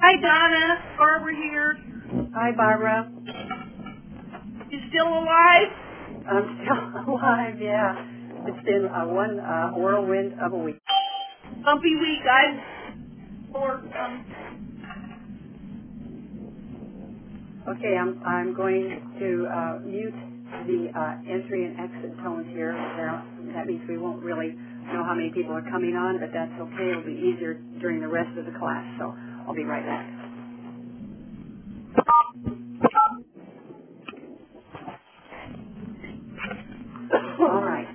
Hi, Donna. Barbara here. Hi, Barbara. You still alive? I'm still alive, yeah. It's been one whirlwind of a week. Bumpy week. Okay, I'm going to mute the entry and exit tones here. That means we won't really know how many people are coming on, but that's okay. It'll be easier during the rest of the class, so I'll be right back. All right.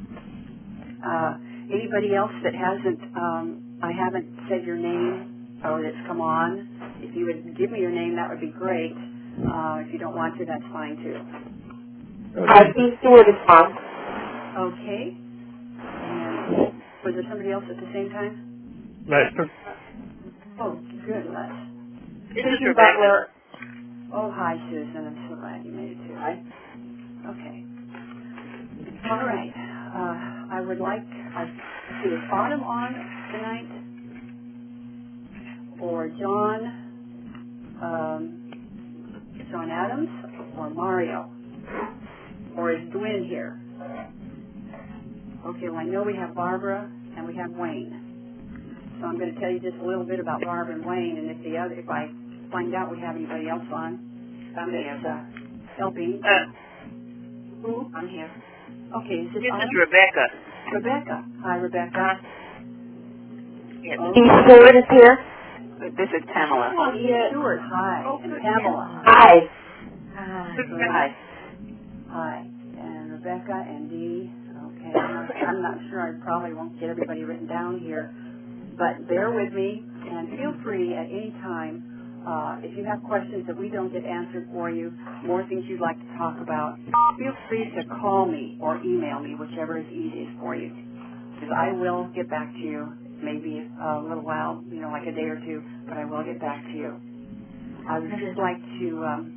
Anybody else that hasn't, I haven't said your name or that's come on, if you would give me your name, that would be great. If you don't want to, that's fine too. Sue Stewart is fine. Okay. And was there somebody else at the same time? Lester. Oh, good, Les. This is Rebecca. Oh, hi, Susan. I'm so glad you made it too. Hi. Okay. All right. I would like, see, is Autumn on tonight? Or John Adams? Or Mario? Or is Dwayne here? Okay, well, I know we have Barbara and we have Wayne. So I'm going to tell you just a little bit about Barbara and Wayne, and if I find out we have anybody else on, that's helping. Who? I'm here. Okay, is this This Autumn? is Rebecca. Rebecca. Hi, Rebecca. Yes. Steve Stewart is here. This is Pamela. Oh, Stewart. Hi. Oh, and good. Pamela. Hi. Hi. Hi. And Rebecca and Dee. Okay. I'm not sure. I probably won't get everybody written down here. But bear with me, and feel free at any time, if you have questions that we don't get answered for you, more things you'd like to talk about, feel free to call me or email me, whichever is easiest for you. Because I will get back to you, maybe a little while, like a day or two, but I will get back to you. I would just like to,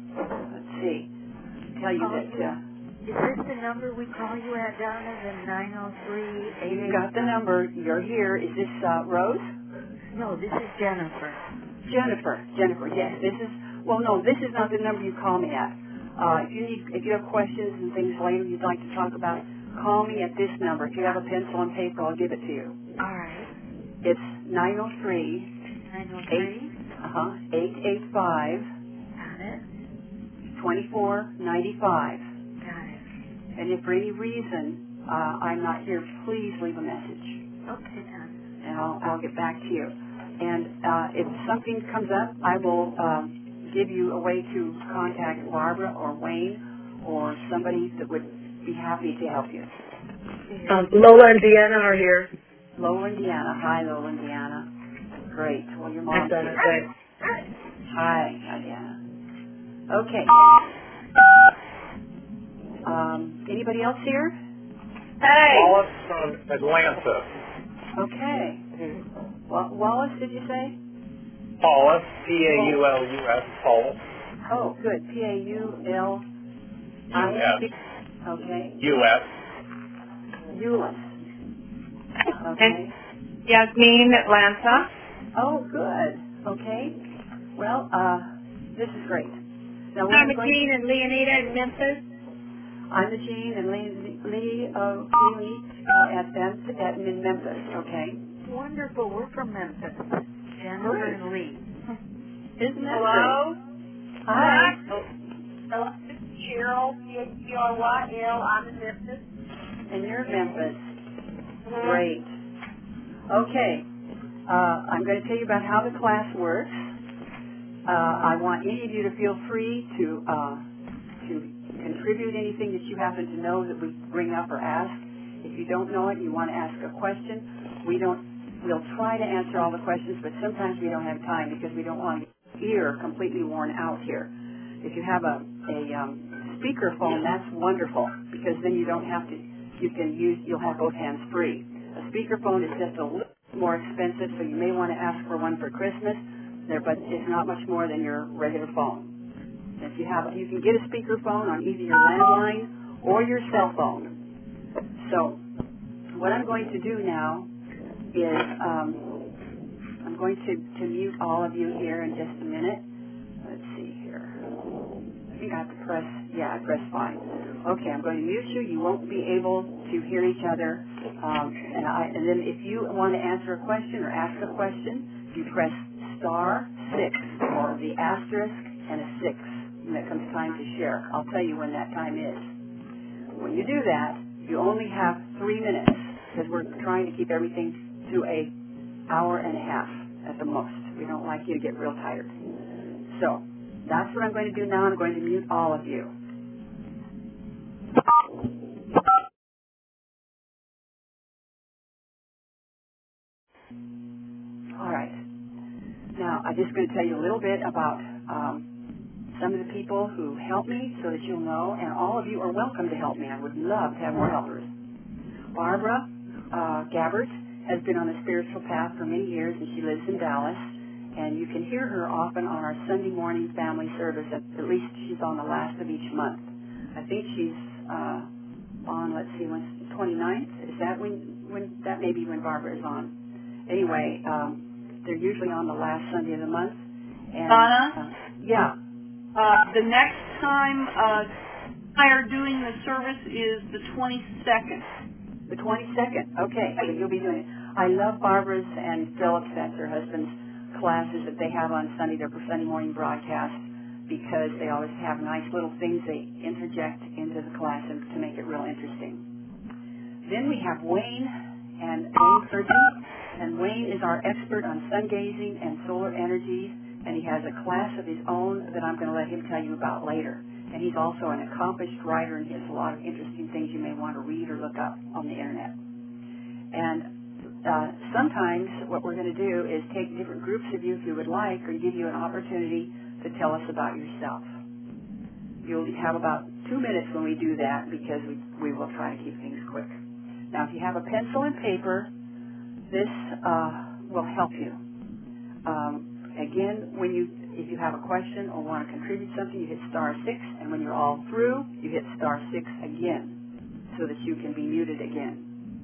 tell you that... Is this the number we call you at, Donna, the 903-88? You got the number. You're here. Is this Rose? No, this is Jennifer. Jennifer, yes. This is not the number you call me at. If you have questions and things later you'd like to talk about, call me at this number. If you have a pencil and paper, I'll give it to you. All right. It's 903 885 Got it. 2495. Got it. And if for any reason I'm not here, please leave a message. Okay, Donna. And I'll get back to you. And if something comes up, I will give you a way to contact Barbara or Wayne or somebody that would be happy to help you. Lola and Deanna are here. Lola and Deanna. Hi, Lola and Deanna. Great. Well, your mom's here. Hi, Deanna. Okay. Anybody else here? Hey. Wallace from Atlanta. Okay. Wallace, did you say? Paulus, P-A-U-L-U-S, Paulus. Oh, good. P-A-U-L. U-S. Okay. U-S. Euless. Okay. Yasmin, Atlanta. Oh, good. Okay. Well, this is great. Now, I'm Jean and Leonida in Memphis. I'm the Jean and Lee in Memphis. Okay. Wonderful. We're from Memphis. Jennifer and Lee. Isn't that Hello? great? Hi. Hello. This is Cheryl, C-H-E-R-Y-L. I'm in Memphis. And you're in Memphis. Great. Okay. I'm going to tell you about how the class works. I want any of you to feel free to contribute anything that you happen to know that we bring up or ask. If you don't know it, you want to ask a question, we'll try to answer all the questions, but sometimes we don't have time because we don't want your ear completely worn out here. If you have a speaker phone, that's wonderful because then you'll have both hands free. A speaker phone is just a little more expensive, so you may want to ask for one for Christmas, but it's not much more than your regular phone. If you can get a speaker phone on either your landline or your cell phone. So what I'm going to do now is I'm I'm going to mute all of you here in just a minute. Let's see here. I think I have to press, I press fine. Okay, I'm going to mute you. You won't be able to hear each other. And then if you want to answer a question or ask a question, you press *6 or the asterisk and a 6 when it comes time to share. I'll tell you when that time is. When you do that, you only have 3 minutes because we're trying to keep everything to an hour and a half at the most. We don't like you to get real tired. So that's what I'm going to do now. I'm going to mute all of you. All right. Now, I'm just going to tell you a little bit about some of the people who helped me so that you'll know, and all of you are welcome to help me. I would love to have more helpers. Barbara Gabbert has been on the spiritual path for many years, and she lives in Dallas. And you can hear her often on our Sunday morning family service. At least she's on the last of each month. I think she's on, let's see, when's the 29th? Is that when that may be when Barbara is on? Anyway, they're usually on the last Sunday of the month. And, Donna? Yeah. The next time I are doing the service is the 22nd. The 22nd. Okay, so you'll be doing it. I love Barbara's and Philip's, that's her husband's, classes that they have on Sunday, their Sunday morning broadcast, because they always have nice little things they interject into the class to make it real interesting. Then we have Wayne and Wayne Curtin, and Wayne is our expert on sun gazing and solar energies, and he has a class of his own that I'm going to let him tell you about later. And he's also an accomplished writer, and he has a lot of interesting things you may want to read or look up on the internet. And sometimes what we're going to do is take different groups of you, if you would like, or give you an opportunity to tell us about yourself. You'll have about 2 minutes when we do that, because we will try to keep things quick. Now, if you have a pencil and paper, this will help you. Again, if you have a question or want to contribute something, you hit *6, and when you're all through, you hit *6 again, so that you can be muted again.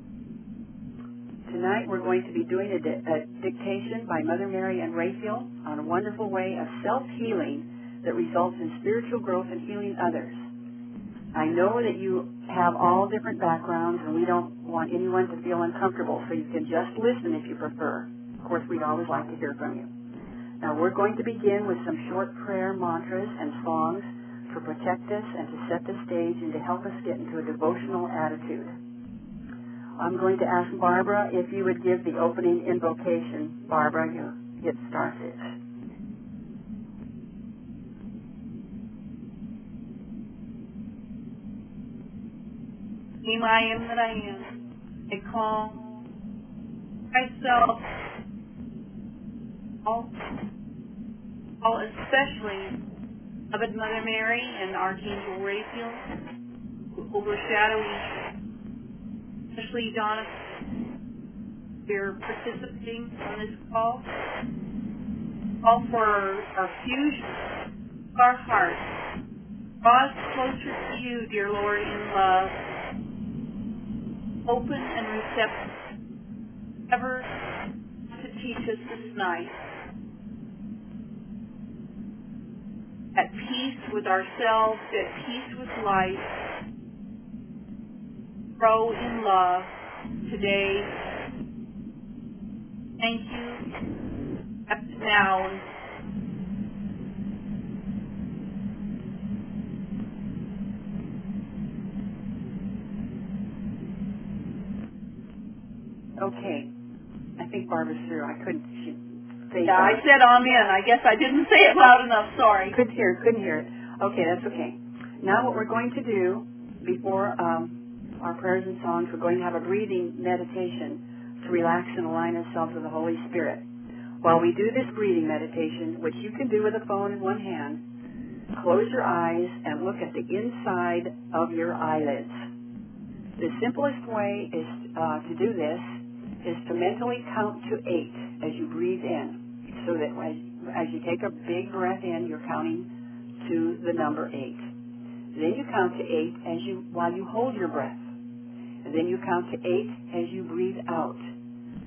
Tonight we're going to be doing a dictation by Mother Mary and Raphael on a wonderful way of self-healing that results in spiritual growth and healing others. I know that you have all different backgrounds, and we don't want anyone to feel uncomfortable, so you can just listen if you prefer. Of course, we'd always like to hear from you. Now, we're going to begin with some short prayer mantras and songs to protect us and to set the stage and to help us get into a devotional attitude. I'm going to ask Barbara if you would give the opening invocation. Barbara, you hit *6. I am that I am. I call myself all especially beloved Mother Mary and Archangel Raphael, who overshadow each, especially Donna. We're participating on this call. All for our fusion of our hearts. Draw us closer to you, dear Lord, in love. Open and receptive, ever to teach us this night. At peace with ourselves, at peace with life. Grow in love today. Thank you. Up to now. Okay. I think Barbara's through. I couldn't say Yeah, I said amen. I guess I didn't say it loud enough. Sorry. Couldn't hear it. Okay, that's okay. Now what we're going to do before our prayers and songs, we're going to have a breathing meditation to relax and align ourselves with the Holy Spirit. While we do this breathing meditation, which you can do with a phone in one hand, close your eyes and look at the inside of your eyelids. The simplest way is to do this is to mentally count to 8 as you breathe in, so that as you take a big breath in, you're counting to the number 8. Then you count to 8 while you hold your breath. And then you count to 8 as you breathe out.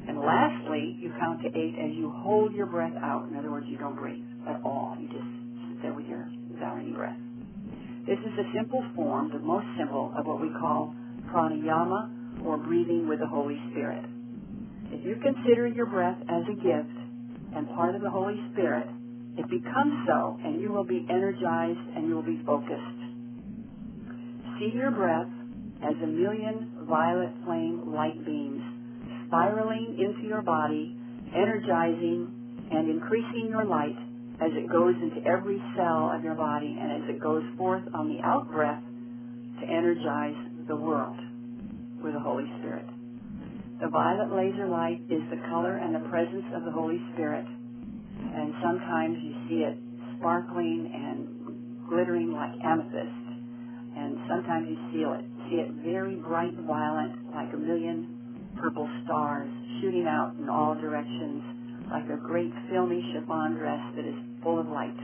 And lastly, you count to 8 as you hold your breath out. In other words, you don't breathe at all. You just sit there with without any breath. This is a simple form, the most simple, of what we call pranayama, or breathing with the Holy Spirit. If you consider your breath as a gift and part of the Holy Spirit, it becomes so, and you will be energized and you will be focused. See your breath as a million violet flame light beams spiraling into your body, energizing and increasing your light as it goes into every cell of your body and as it goes forth on the out-breath to energize the world with the Holy Spirit. The violet laser light is the color and the presence of the Holy Spirit, and sometimes you see it sparkling and glittering like amethyst, and sometimes you see it very bright violet like a million purple stars shooting out in all directions like a great filmy chiffon dress that is full of light.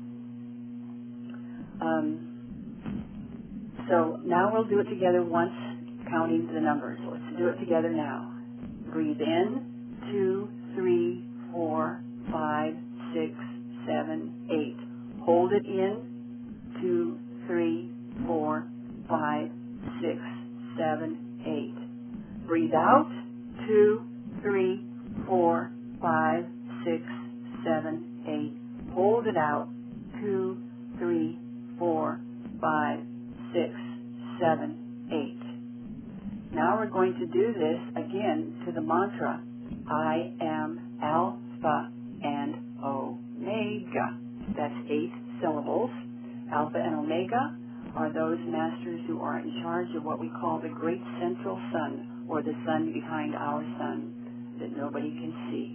So now we'll do it together once, counting the numbers. Let's do it together now. Breathe in, 2, 3, 4, 5, 6, 7, 8. Hold it in, 2, 3, 4, 5, 6, 7, 8. Breathe out, 2, 3, 4, 5, 6, 7, 8. Hold it out, 2, 3, 4, 5, 6, 7, 8. Now we're going to do this again to the mantra, I am Alpha and Omega. That's 8 syllables. Alpha and Omega are those masters who are in charge of what we call the great central sun, or the sun behind our sun that nobody can see.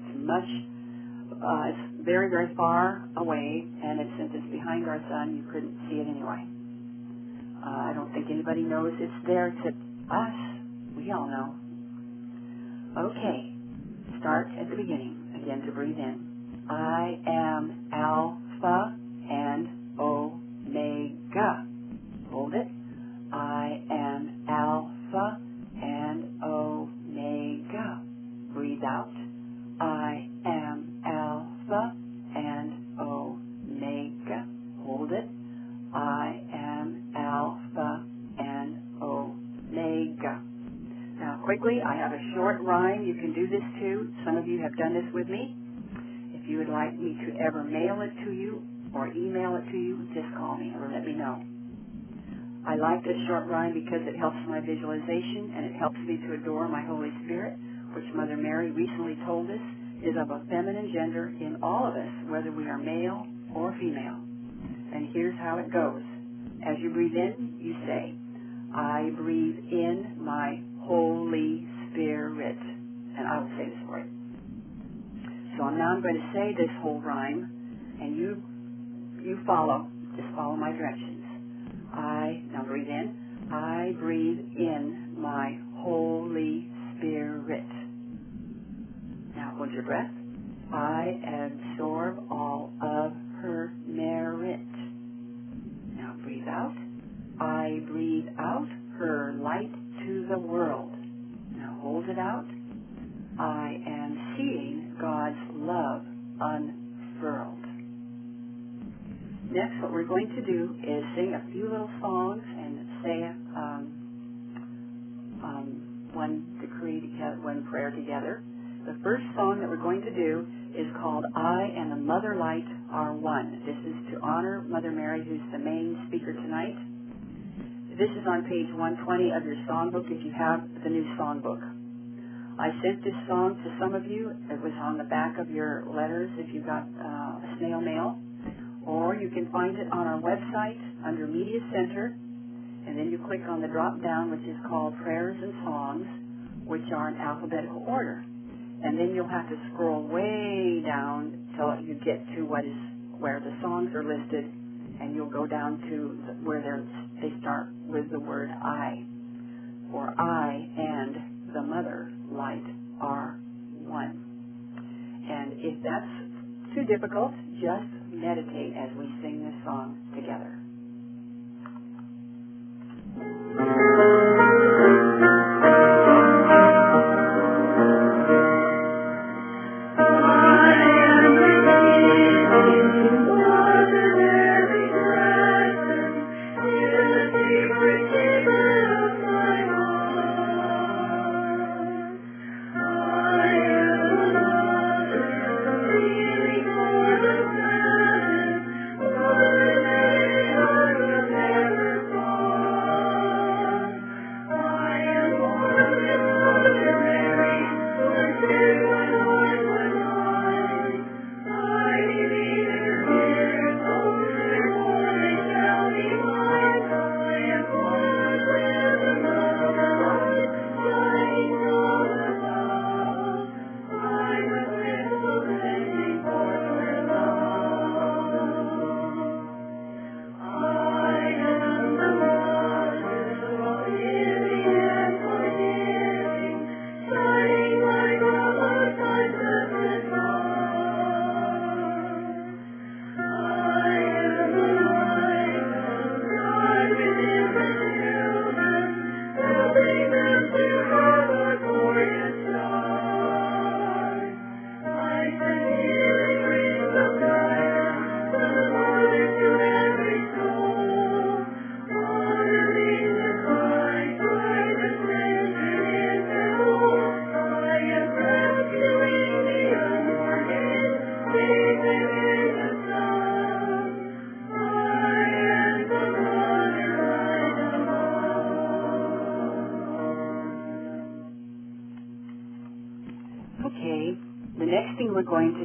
It's very, very far away, and since it's behind our sun, you couldn't see it anyway. I don't think anybody knows it's there except us. We all know. Okay. Start at the beginning. Again, to breathe in. I am Alpha and Omega. Hold it. I am Alpha and Omega. Breathe out. I am Alpha and Omega. Hold it. I am Alpha and Omega. Now, quickly, I have a short rhyme. You can do this too. Some of you have done this with me. If you would like me to ever mail it to you or email it to you, just call me or let me know. I like this short rhyme because it helps my visualization and it helps me to adore my Holy Spirit, which Mother Mary recently told us is of a feminine gender in all of us, whether we are male or female. And here's how it goes. As you breathe in, you say, I breathe in my Holy Spirit. And I will say this for you. So now I'm going to say this whole rhyme, and you follow. Just follow my directions. Now breathe in. I breathe in my Holy Spirit. Now hold your breath. I absorb all of her merit. Now breathe out. I breathe out her light to the world. Now hold it out. I am seeing God's love unfurled. Next, what we're going to do is sing a few little songs and say one decree together, one prayer together. The first song that we're going to do is called I and the Mother Light Are One. This is to honor Mother Mary, who's the main speaker tonight. This is on page 120 of your songbook if you have the new songbook. I sent this song to some of you. It was on the back of your letters if you got a snail mail. Or you can find it on our website under Media Center, and then you click on the drop-down which is called Prayers and Songs, which are in alphabetical order. And then you'll have to scroll way down till you get to where the songs are listed, and you'll go down to where they start with the word I. For I and the Mother Light are one. And if that's too difficult, just meditate as we sing this song together.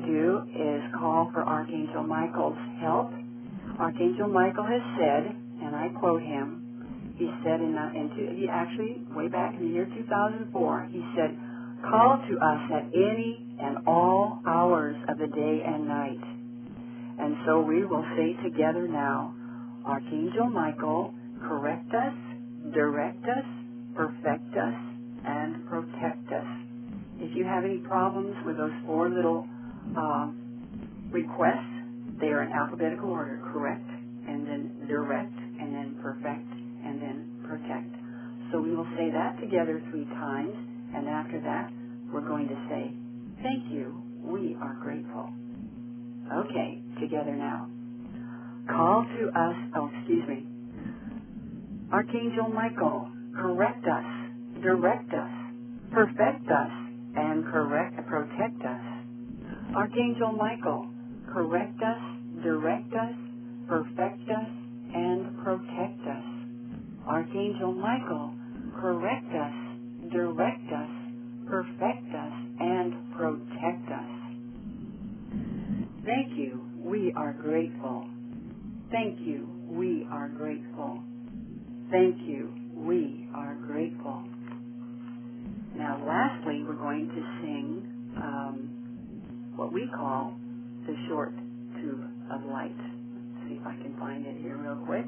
do is call for Archangel Michael's help. Archangel Michael has said, and I quote him, he said he actually, way back in the year 2004, he said, call to us at any and all hours of the day and night. And so we will say together now, Archangel Michael, correct us, direct us, perfect us, and protect us. If you have any problems with those four little requests, they are in alphabetical order, correct, and then direct, and then perfect, and then protect. So we will say that together 3 times, and after that, we're going to say, thank you, we are grateful. Okay, together now. Call to us, Archangel Michael, correct us, direct us, perfect us, and protect us. Archangel Michael, correct us, direct us, perfect us, and protect us. Archangel Michael, correct us, direct us, perfect us, and protect us. Thank you, we are grateful. Thank you, we are grateful. Thank you, we are grateful. Now lastly, we're going to sing what we call the short tube of light. Let's see if I can find it here real quick.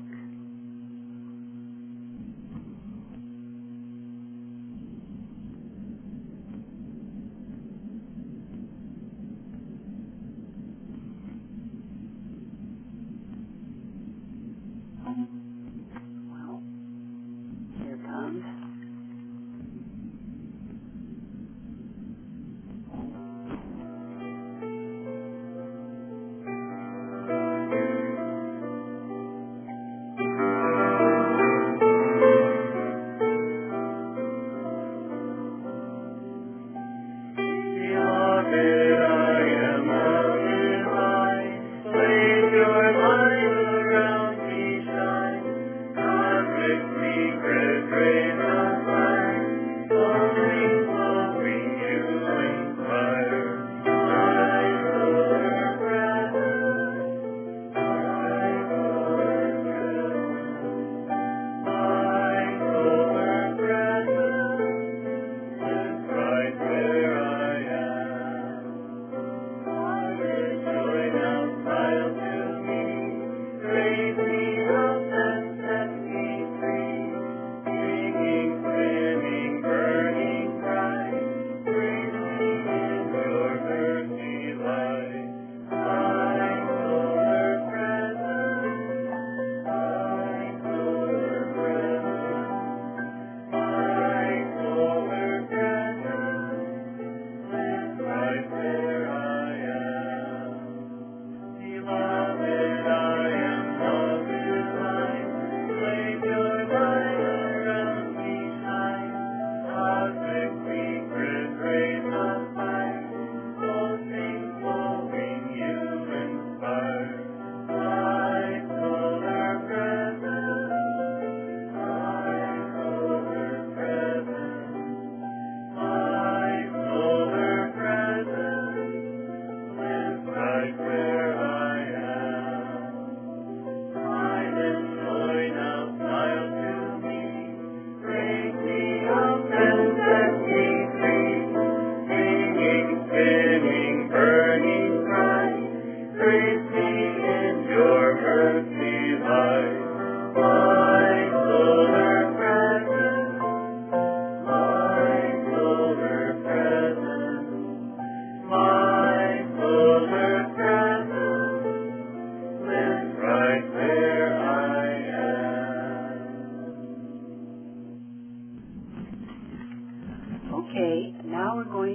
Well, here it comes. Okay, now we're going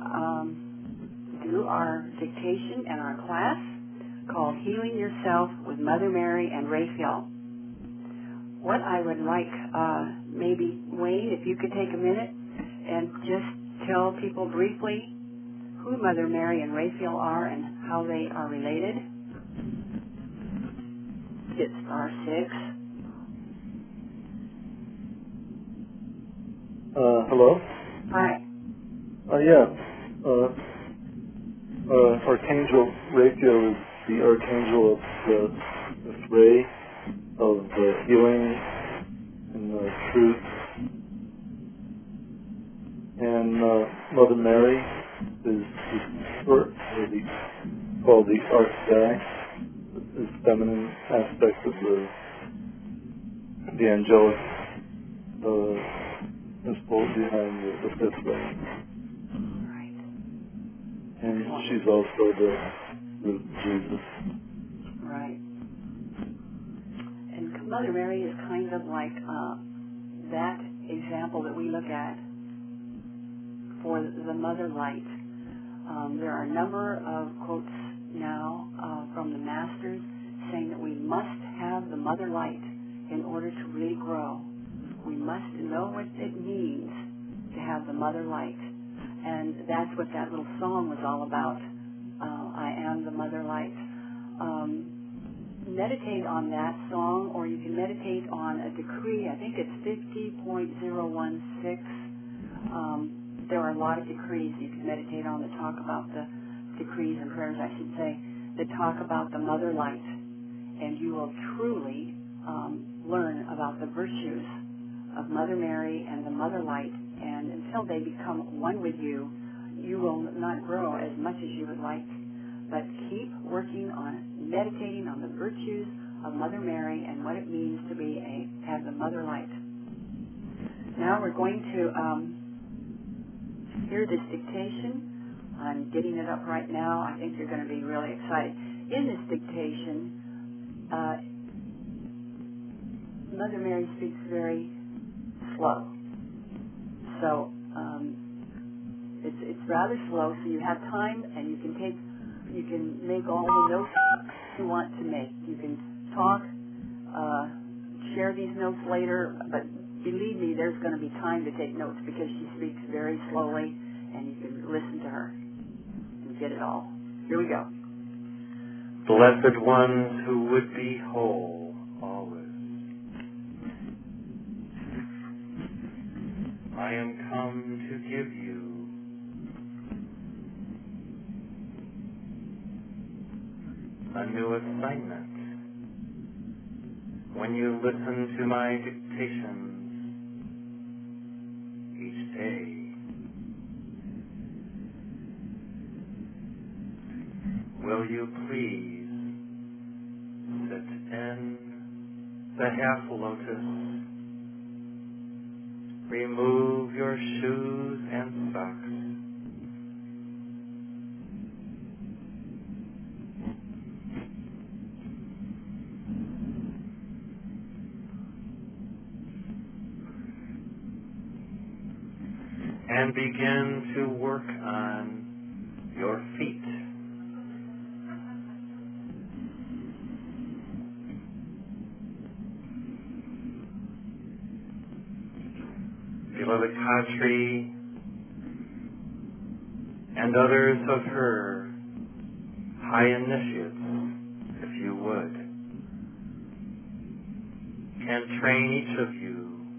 to do our dictation and our class called Healing Yourself with Mother Mary and Raphael. What I would like, maybe Wayne, if you could take a minute and just tell people briefly who Mother Mary and Raphael are and how they are related. Hit *6. Hello? Hi. Archangel Raphael is the archangel of this ray of healing and truth. And Mother Mary is called the Archdiac, is feminine aspect of the angelic principle behind the fifth ray. Right. And she's also the root of Jesus. Right. And Mother Mary is kind of like that example that we look at for the Mother Light. There are a number of quotes now from the Masters saying that we must have the Mother Light in order to really grow. We must know what it means to have the Mother Light. And that's what that little song was all about. I am the Mother Light. Meditate on that song, or you can meditate on a decree. I think it's 50.016. There are a lot of decrees you can meditate on that talk about the decrees and prayers, I should say, that talk about the Mother Light. And you will truly learn about the virtues of Mother Mary and the Mother Light. And until they become one with you, you will not grow as much as you would like. But keep working on meditating on the virtues of Mother Mary and what it means to have the Mother Light. Now we're going to hear this dictation. I'm getting it up right now. I think you're going to be really excited. In this dictation, Mother Mary speaks very slow. So it's rather slow, so you have time and you can make all the notes you want to make. You can talk, share these notes later, but believe me, there's going to be time to take notes because she speaks very slowly and you can listen to her and get it all. Here we go. Blessed ones who would be whole always, I am come to give you a new assignment. When you listen to my dictations each day, will you please sit in the half lotus, remove your shoes and socks, and begin to work on your feet. Beloved Khatri and others of her high initiates, if you would, can train each of you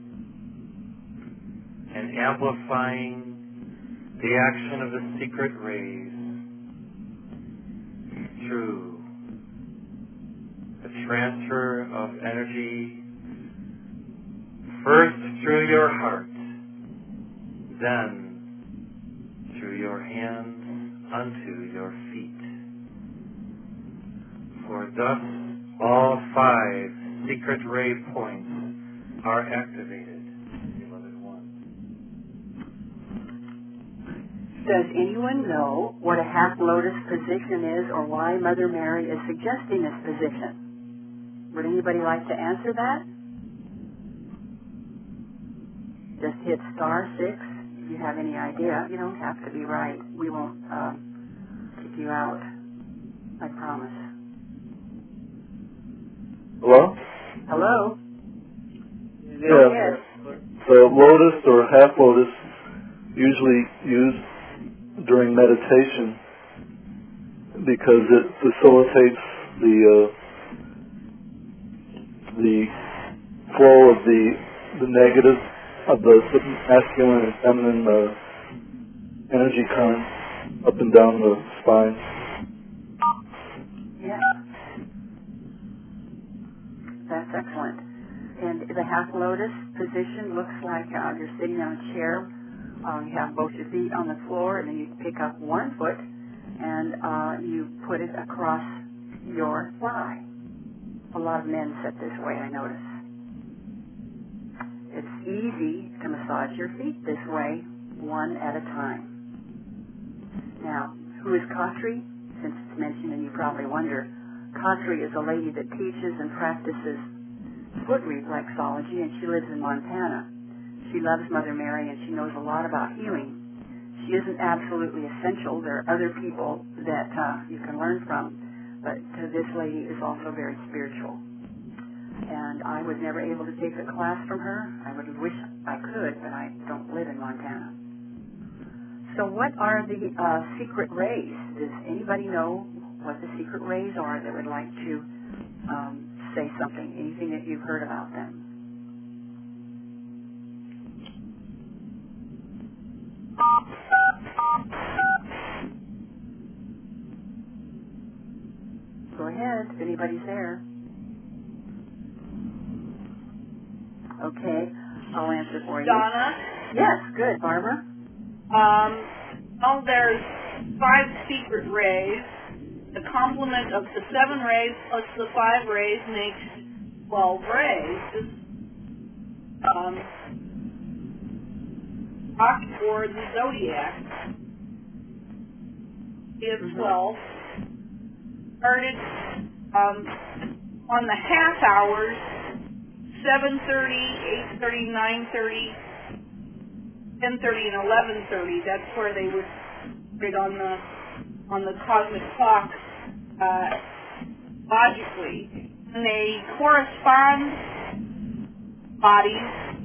in amplifying the action of the secret rays through the transfer of energy, first through your heart, then through your hands unto your feet. For thus all 5 secret ray points are activated, beloved one. Does anyone know what a half lotus position is or why Mother Mary is suggesting this position? Would anybody like to answer that? Just hit *6 if you have any idea. You don't have to be right. We won't kick you out. I promise. Hello? Hello? Yeah. The lotus or half lotus usually used during meditation because it facilitates the flow of the negative of the masculine and feminine energy current up and down the spine. Yeah. That's excellent. And the half lotus position looks like you're sitting on a chair. You have both your feet on the floor, and then you pick up one foot and you put it across your thigh. A lot of men sit this way, I notice. It's easy to massage your feet this way, one at a time. Now, who is Kotri? Since it's mentioned and you probably wonder, Kotri is a lady that teaches and practices foot reflexology, and she lives in Montana. She loves Mother Mary, and she knows a lot about healing. She isn't absolutely essential. There are other people that you can learn from, but this lady is also very spiritual. And I was never able to take a class from her. I would wish I could, but I don't live in Montana. So what are the secret rays? Does anybody know what the secret rays are that would like to say something? Anything that you've heard about them? Go ahead, if anybody's there. Okay, I'll answer for you. Donna? Yes, good. Barbara? Well, there's 5 secret rays. The complement of the 7 rays plus the 5 rays makes 12 rays. Rock for the zodiac is 12. Started on the half hours, 7:30, 8:30, 9:30, 10:30, and 11:30. That's where they would put on the cosmic clock logically. And they correspond bodies,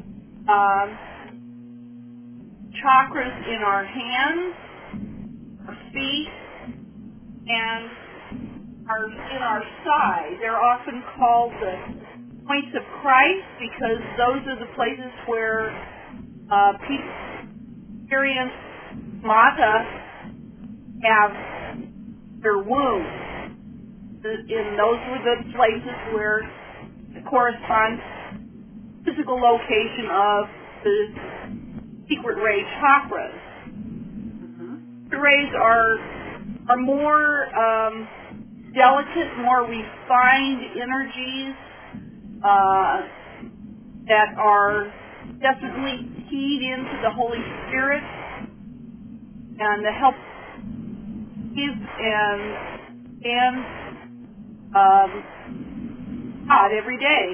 chakras in our hands, our feet, and in our side. They're often called the points of Christ because those are the places where people experience mata have their wounds. And those were the places where it corresponds to the physical location of the secret ray chakras. The rays are more delicate, more refined energies that are definitely keyed into the Holy Spirit and to help give and God every day.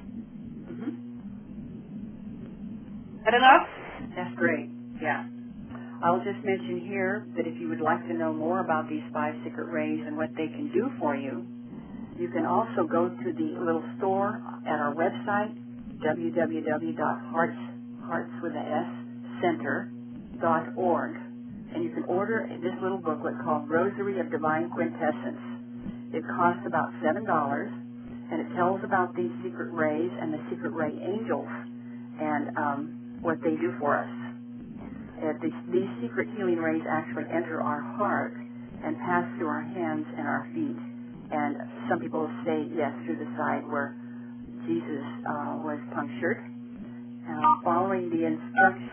Is that enough? That's great. Yeah. I'll just mention here that if you would like to know more about these 5 secret rays and what they can do for you, you can also go to the little store at our website, www.heartscenter.org, and you can order this little booklet called Rosary of Divine Quintessence. It costs about $7, and it tells about these secret rays and the secret ray angels and what they do for us. These secret healing rays actually enter our heart and pass through our hands and our feet. And some people say, yes, through the side where Jesus was punctured. Following the instructions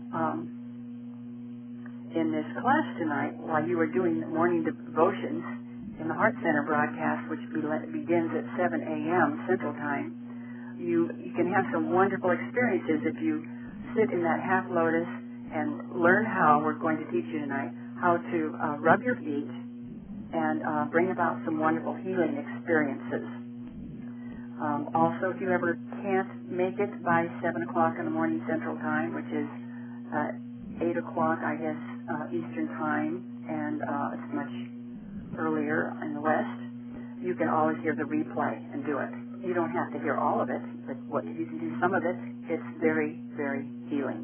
in this class tonight, while you were doing morning devotions in the Heart Center broadcast, which begins at 7 a.m. Central Time, you can have some wonderful experiences if you sit in that half lotus and learn how, we're going to teach you tonight, how to rub your feet and bring about some wonderful healing experiences. Also, if you ever can't make it by 7 o'clock in the morning Central Time, which is 8 o'clock, I guess, Eastern Time, and it's much earlier in the West, you can always hear the replay and do it. You don't have to hear all of it, but what you can do some of it. It's very, very healing.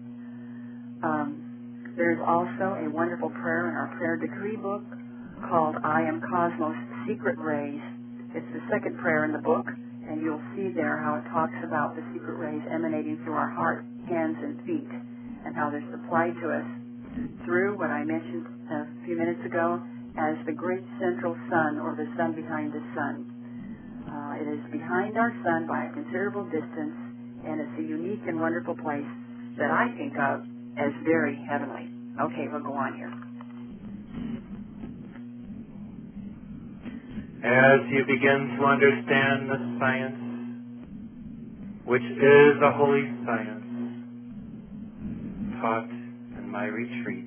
There's also a wonderful prayer in our prayer decree book called I Am Cosmos Secret Rays. It's the second prayer in the book, and you'll see there how it talks about the secret rays emanating through our heart, hands, and feet, and how they're supplied to us through what I mentioned a few minutes ago as the great central sun, or the sun behind the sun. It is behind our sun by a considerable distance, and it's a unique and wonderful place that I think of as very heavenly. Okay, we'll go on here. As you begin to understand the science, which is a holy science taught in my retreat,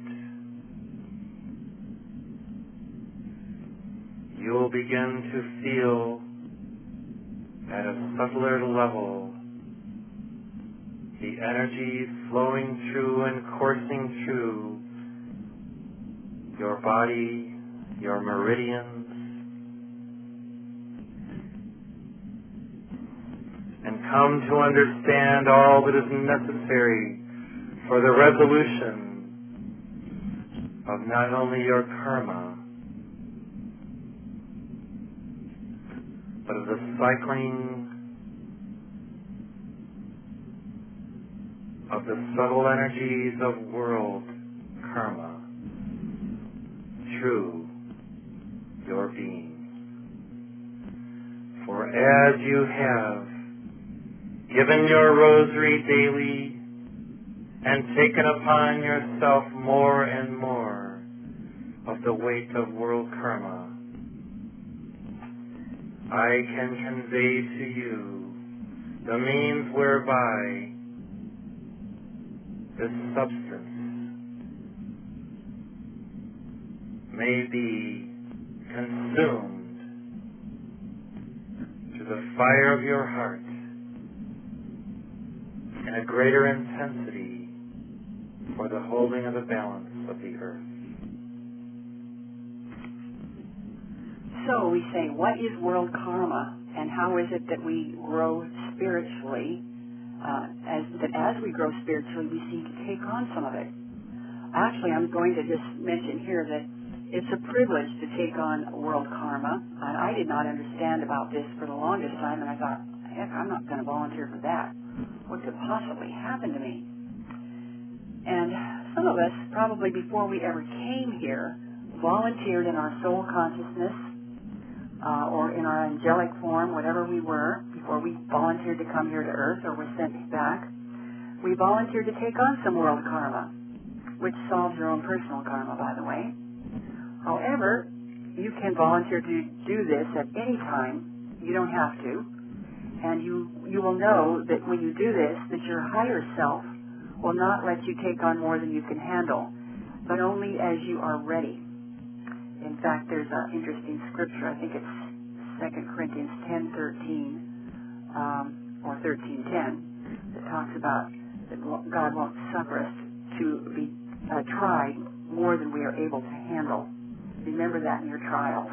you will begin to feel at a subtler level the energy flowing through and coursing through your body, your meridians, and come to understand all that is necessary for the resolution of not only your karma, but of the cycling of the subtle energies of world karma through your being. For as you have given your rosary daily and taken upon yourself more and more of the weight of world karma, I can convey to you the means whereby this substance may be consumed through the fire of your heart in a greater intensity for the holding of the balance of the earth. So we say, what is world karma, and how is it that we grow spiritually? As we grow spiritually, we seem to take on some of it. Actually, I'm going to just mention here that it's a privilege to take on world karma. And I did not understand about this for the longest time, and I thought, heck, I'm not going to volunteer for that. What could possibly happen to me? And some of us, probably before we ever came here, volunteered in our soul consciousness, or in our angelic form, whatever we were, before we volunteered to come here to earth or were sent back. We volunteered to take on some world karma, which solves your own personal karma, by the way. However, you can volunteer to do this at any time. You don't have to. And you will know that when you do this, that your higher self will not let you take on more than you can handle, but only as you are ready. In fact, there's an interesting scripture. I think it's 2 Corinthians 10:13 or 13:10 that talks about that God won't suffer us to be tried more than we are able to handle. Remember that in your trials.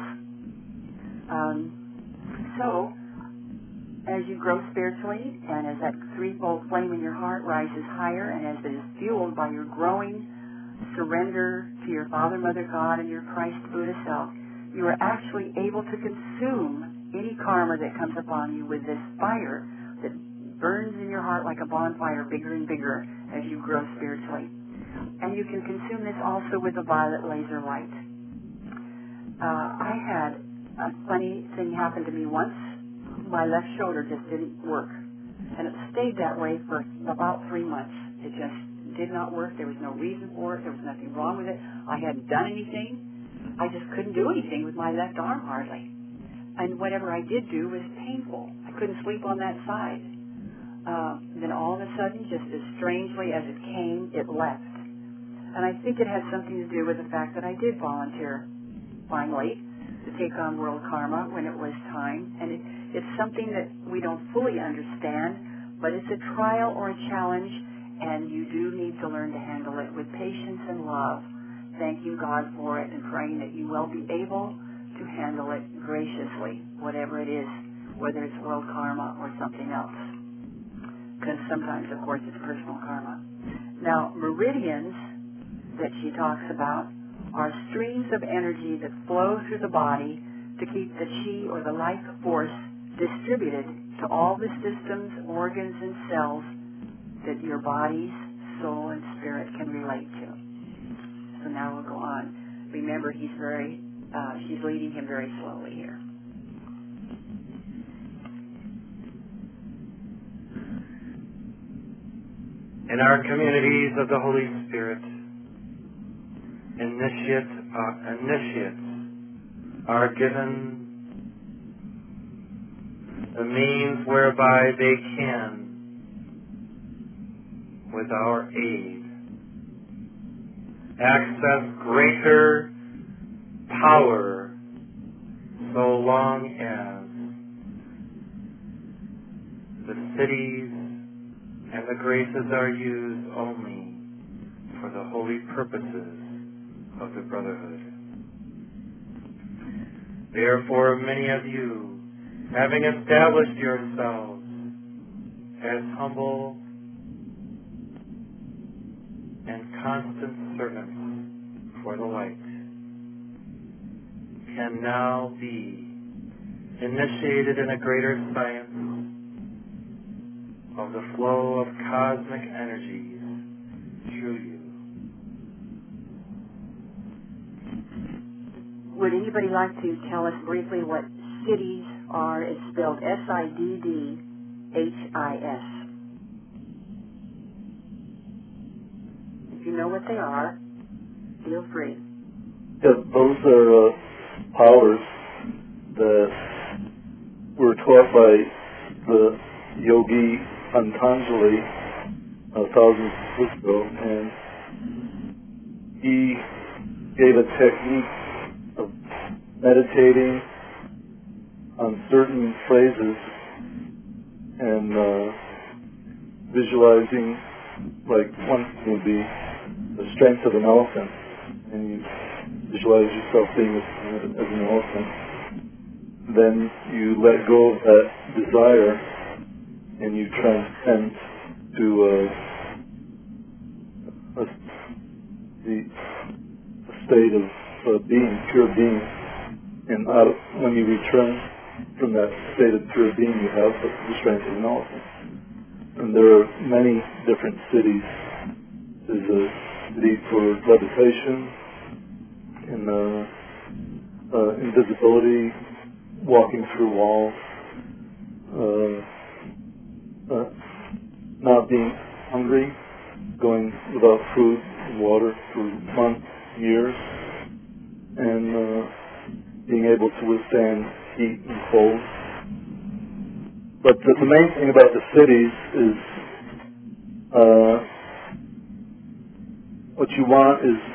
So, as you grow spiritually, and as that threefold flame in your heart rises higher, and as it is fueled by your growing surrender to your Father, Mother, God, and your Christ Buddha self, you are actually able to consume any karma that comes upon you with this fire that burns in your heart like a bonfire, bigger and bigger as you grow spiritually. And you can consume this also with the violet laser light. I had a funny thing happen to me once. My left shoulder just didn't work. And it stayed that way for about 3 months. It just did not work. There was no reason for it. There was nothing wrong with it. I hadn't done anything. I just couldn't do anything with my left arm hardly. And whatever I did do was painful. I couldn't sleep on that side. Then all of a sudden, just as strangely as it came, it left. And I think it had something to do with the fact that I did volunteer, finally, to take on world karma when it was time. And it's something that we don't fully understand, but it's a trial or a challenge, and you do need to learn to handle it with patience and love. Thanking God for it and praying that you will be able to handle it graciously, whatever it is, whether it's world karma or something else. Because sometimes, of course, it's personal karma. Now, meridians that she talks about are streams of energy that flow through the body to keep the chi or the life force distributed to all the systems, organs, and cells that your body's soul and spirit can relate to. So now we'll go on. Remember, she's leading him very slowly here. In our communities of the Holy Spirit, initiates are given the means whereby they can, with our aid, access greater power so long as the cities and the graces are used only for the holy purposes of the brotherhood. Therefore, many of you, having established yourselves as humble and constant servants for the light, can now be initiated in a greater science of the flow of cosmic energies through you. Would anybody like to tell us briefly what cities are? It's spelled SIDDHIS. If you know what they are, feel free. Yeah, those are powers that were taught by the yogi Patanjali thousands of years ago, and he gave a technique of meditating on certain phrases and visualizing, like one would be the strength of an elephant, and you visualize yourself being as an elephant. Then you let go of that desire and you transcend to the state of being, pure being. And when you return from that state of pure being, you have the strength of an elephant. And there are many different cities. There's a city for levitation, and invisibility, walking through walls, not being hungry, going without food and water for months, years, and being able to withstand heat and cold. But the main thing about the cities is what you want is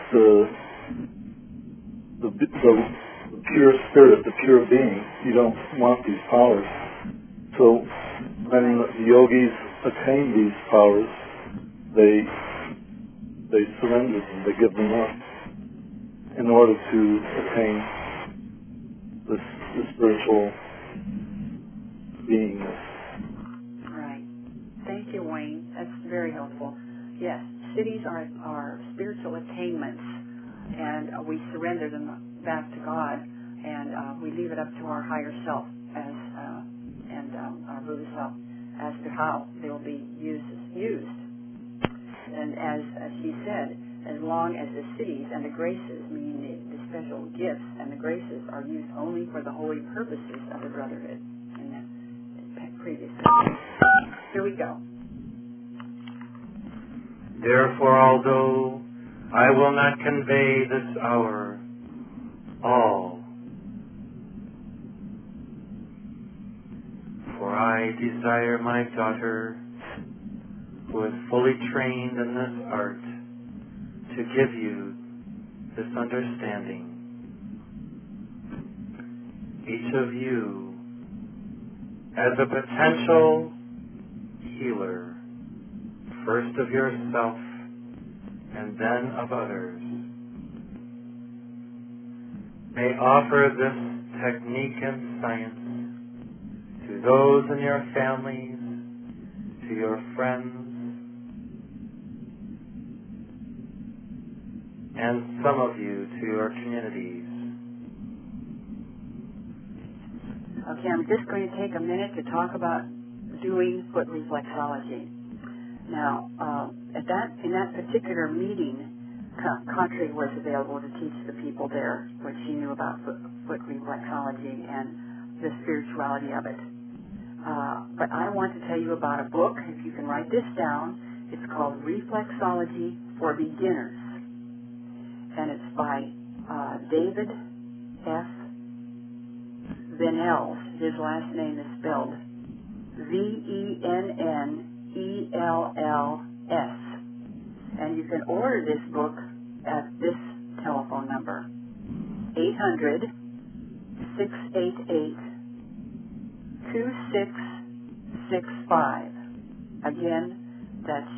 the pure spirit, the pure being. You don't want these powers. So when the yogis attain these powers, they surrender them, they give them up in order to attain the spiritual beingness. Right. Thank you, Wayne. That's very helpful. Yes, cities are spiritual attainments, and we surrender them back to God, and we leave it up to our higher self and our Buddha self as to how they will be used. And as she said, as long as the cities and the graces, meaning the special gifts and the graces, are used only for the holy purposes of the brotherhood. In that previous sentence. Here we go. Therefore, although I will not convey this hour all, for I desire my daughter, who is fully trained in this art, to give you this understanding. Each of you, as a potential healer, first of yourself and then of others, may offer this technique and science to those in your families, to your friends, and some of you to your communities. Okay, I'm just going to take a minute to talk about doing foot reflexology. Now, in that particular meeting, country was available to teach the people there what she knew about foot reflexology and the spirituality of it. But I want to tell you about a book, if you can write this down. It's called Reflexology for Beginners, and it's by David F. Vennells. His last name is spelled Vennells. And you can order this book at this telephone number, 800-688-2665. Again, that's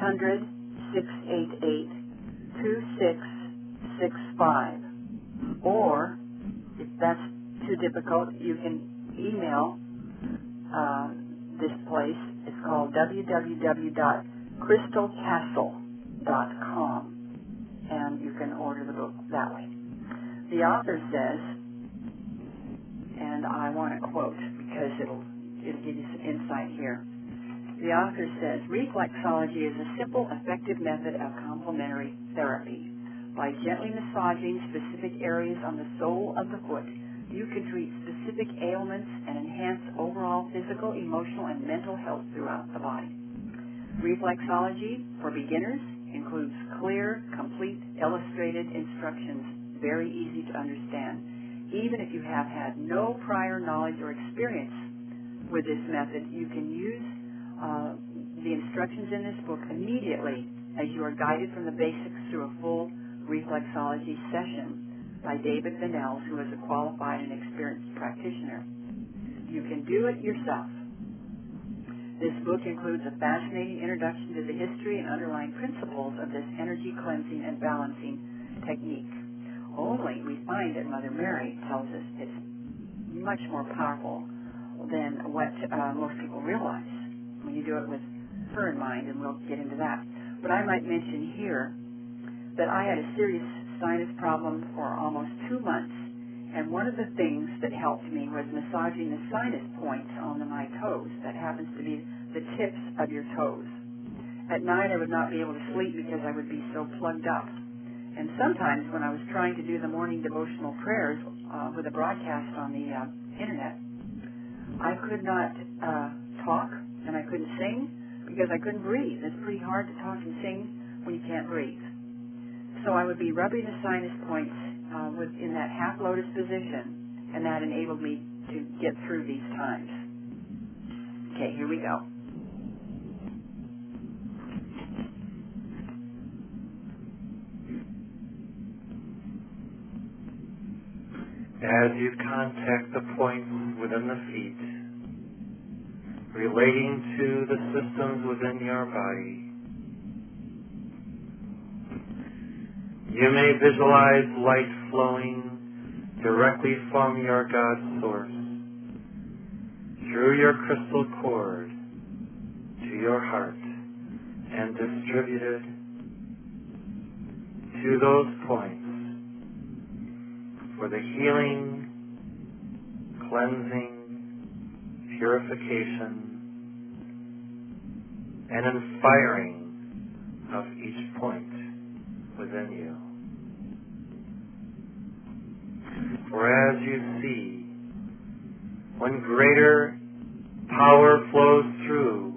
800-688-2665. Or, if that's too difficult, you can email this place. It's called www.crystalcastle.com, and you can order the book that way. The author says, and I want to quote because it'll give you some insight here. The author says, reflexology is a simple, effective method of complementary therapy. By gently massaging specific areas on the sole of the foot, you can treat specific ailments and enhance overall physical, emotional, and mental health throughout the body. Reflexology for beginners includes clear, complete, illustrated instructions, very easy to understand. Even if you have had no prior knowledge or experience with this method, you can use the instructions in this book immediately as you are guided from the basics through a full reflexology session by David Vennells, who is a qualified and experienced practitioner. You can do it yourself. This book includes a fascinating introduction to the history and underlying principles of this energy cleansing and balancing technique. Only we find that Mother Mary tells us it's much more powerful than what most people realize when you do it with her in mind, and we'll get into that. But I might mention here that I had a serious sinus problem for almost 2 months, and one of the things that helped me was massaging the sinus points on my toes. That happens to be the tips of your toes. At night I would not be able to sleep because I would be so plugged up. And sometimes when I was trying to do the morning devotional prayers with a broadcast on the internet, I could not talk and I couldn't sing because I couldn't breathe. It's pretty hard to talk and sing when you can't breathe. So I would be rubbing the sinus points in that half lotus position, and that enabled me to get through these times. Okay, here we go. As you contact the points within the feet, relating to the systems within your body, you may visualize light flowing directly from your God source through your crystal cord to your heart and distributed to those points for the healing, cleansing, purification, and inspiring of each point within you. For as you see, when greater power flows through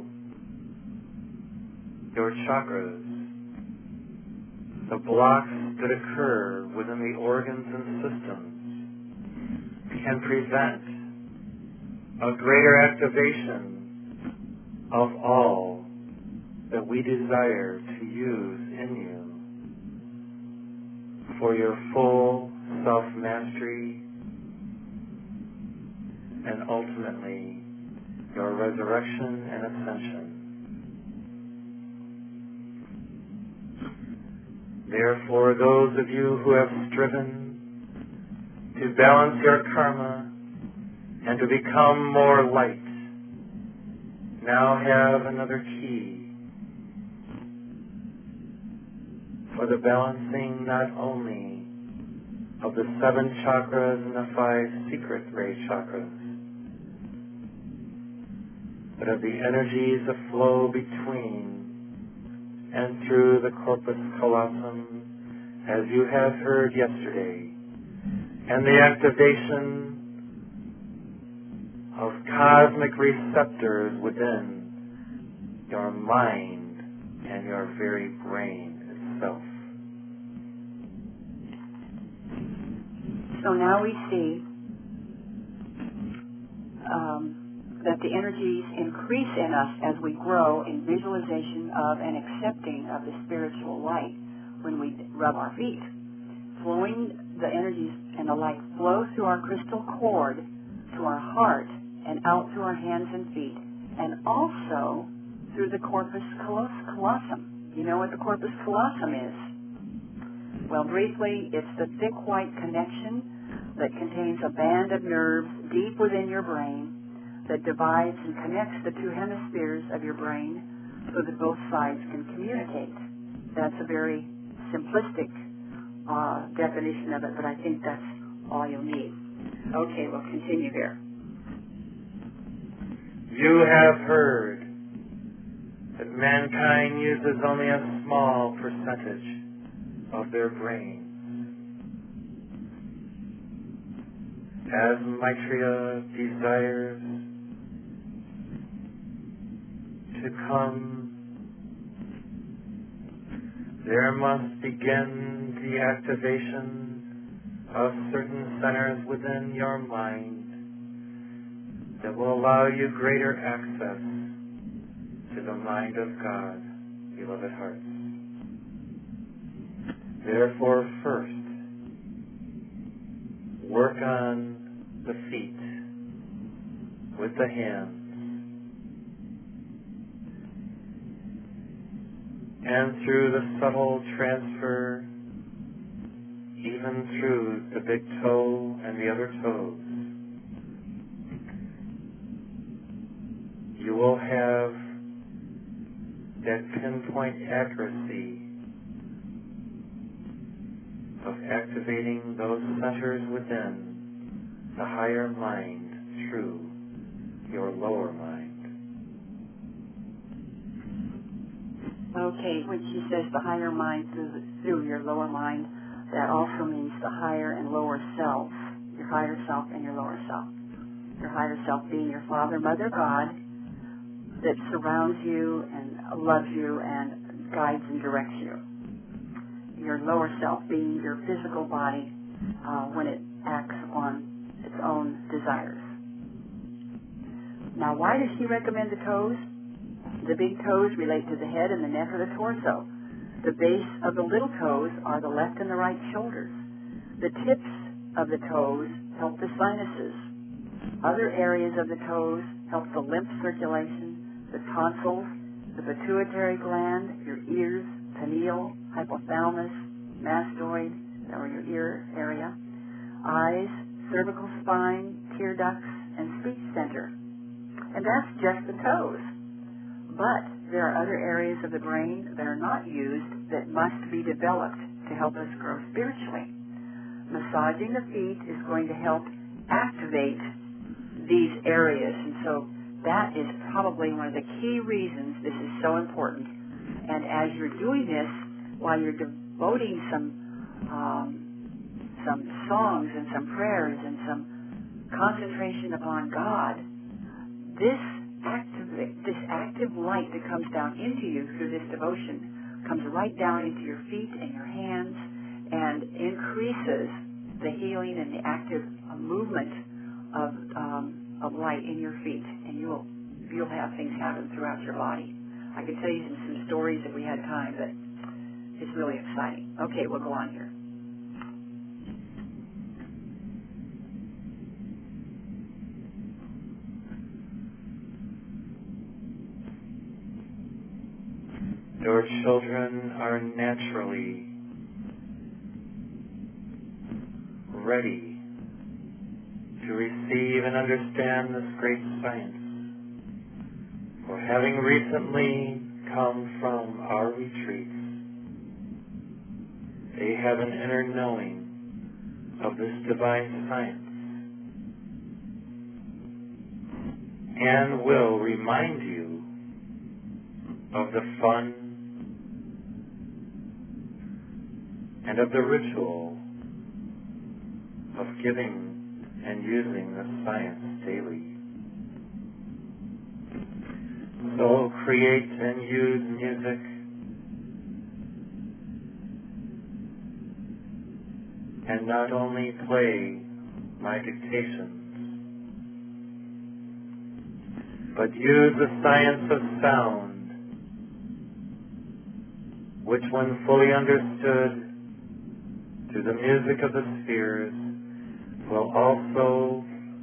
your chakras, the blocks that occur within the organs and systems can prevent a greater activation of all that we desire to use in you for your full self-mastery and ultimately your resurrection and ascension. Therefore, those of you who have striven to balance your karma and to become more light now have another key for the balancing not only of the 7 chakras and the 5 secret ray chakras, but of the energies aflow between and through the corpus callosum as you have heard yesterday, and the activation of cosmic receptors within your mind and your very brain itself. So now we see that the energies increase in us as we grow in visualization of and accepting of the spiritual light when we rub our feet. Flowing, the energies and the light flow through our crystal cord to our heart and out through our hands and feet, and also through the corpus callosum. You know what the corpus callosum is? Well, briefly, it's the thick white connection that contains a band of nerves deep within your brain that divides and connects the two hemispheres of your brain so that both sides can communicate. That's a very simplistic definition of it, but I think that's all you'll need. Okay, we'll continue here. You have heard that mankind uses only a small percentage of their brain. As Maitreya desires to come, there must begin the activation of certain centers within your mind that will allow you greater access to the mind of God, beloved hearts. Therefore, first, work on the feet with the hands, and through the subtle transfer, even through the big toe and the other toes, you will have that pinpoint accuracy of activating those centers within the higher mind through your lower mind. Okay, when she says the higher mind through your lower mind, that also means the higher and lower self, your higher self and your lower self. Your higher self being your Father, Mother, God, that surrounds you and loves you and guides and directs you. Your lower self being your physical body when it acts on its own desires. Now, why does she recommend the toes? The big toes relate to the head and the neck of the torso. The base of the little toes are the left and the right shoulders. The tips of the toes help the sinuses. Other areas of the toes help the lymph circulation, the tonsils, the pituitary gland, your ears, pineal, hypothalamus, mastoid, or your ear area, eyes, cervical spine, tear ducts, and speech center. And that's just the toes. But there are other areas of the brain that are not used that must be developed to help us grow spiritually. Massaging the feet is going to help activate these areas, and so that is probably one of the key reasons this is so important. And as you're doing this, while you're devoting some songs and some prayers and some concentration upon God, this active light that comes down into you through this devotion comes right down into your feet and your hands and increases the healing and the active movement of light in your feet, and you'll have things happen throughout your body. I could tell you some stories if we had time, but it's really exciting. Okay, we'll go on here. Your children are naturally ready to receive and understand this great science. For having recently come from our retreats, they have an inner knowing of this divine science and will remind you of the fun and of the ritual of giving and using the science daily. So create and use music and not only play my dictations, but use the science of sound, which when fully understood through the music of the spheres will also,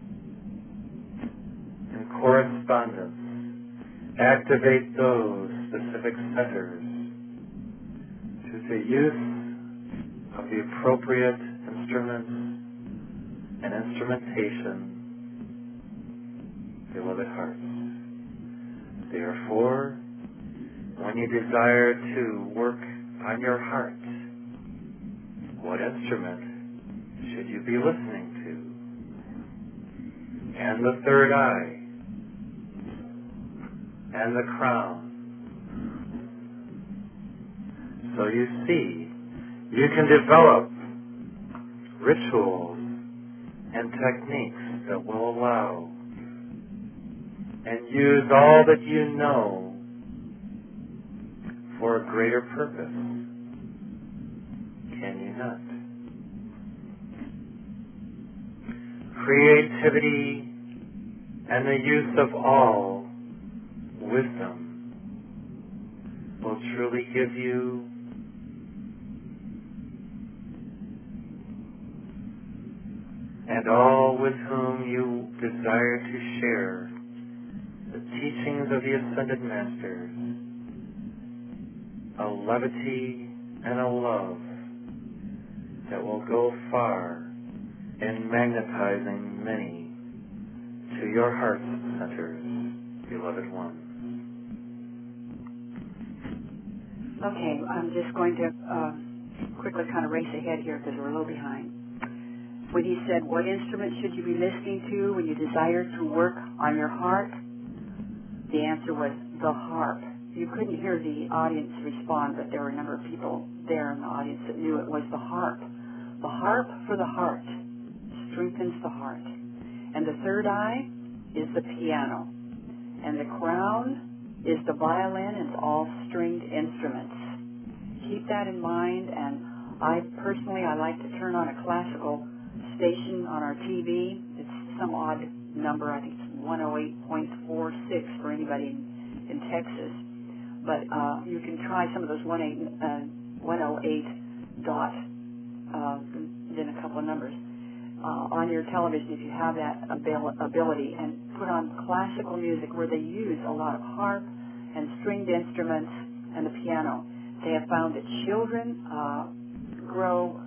in correspondence, activate those specific centers through the use of the appropriate instruments and instrumentation, beloved hearts. Therefore, when you desire to work on your heart, what instrument should you be listening to? And the third eye, and the crown. So you see, you can develop rituals and techniques that will allow and use all that you know for a greater purpose. Can you not? Creativity and the use of all wisdom will truly give you and all with whom you desire to share the teachings of the Ascended Masters a levity and a love that will go far in magnetizing many to your heart centers, beloved ones. Okay, I'm just going to quickly kind of race ahead here because we're a little behind. When he said, what instrument should you be listening to when you desire to work on your heart? The answer was the harp. You couldn't hear the audience respond, but there were a number of people there in the audience that knew it was the harp. The harp for the heart strengthens the heart. And the third eye is the piano. And the crown is the violin and all stringed instruments. Keep that in mind, and I like to turn on a classical station on our TV. It's some odd number. I think it's 108.46 for anybody in Texas. But you can try some of those 108 dot, then a couple of numbers on your television if you have that ability, and put on classical music where they use a lot of harp and stringed instruments and the piano. They have found that children grow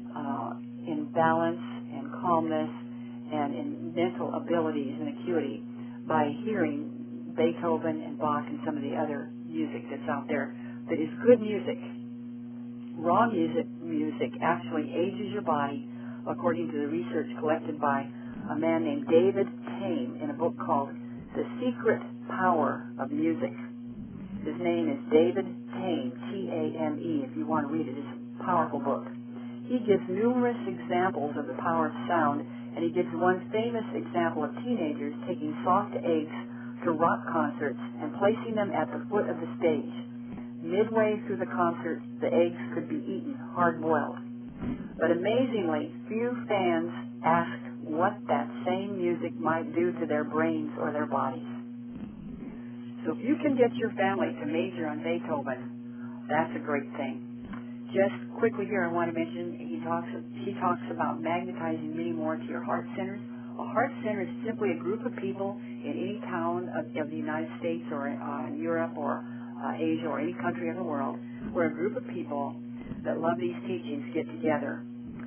in balance and calmness and in mental abilities and acuity by hearing Beethoven and Bach and some of the other music that's out there that is good music. Raw music actually ages your body, according to the research collected by a man named David Tame in a book called The Secret Power of Music. His name is David Tame, T-A-M-E, if you want to read it. It's a powerful book. He gives numerous examples of the power of sound, and he gives one famous example of teenagers taking soft eggs to rock concerts and placing them at the foot of the stage. Midway through the concert, the eggs could be eaten hard-boiled. But amazingly, few fans asked what that same music might do to their brains or their bodies. So if you can get your family to major on Beethoven, that's a great thing. Just quickly here, I want to mention, he talks about magnetizing many more to your heart centers. A heart center is simply a group of people in any town of the United States or in Europe or Asia or any country in the world, where a group of people that love these teachings get together.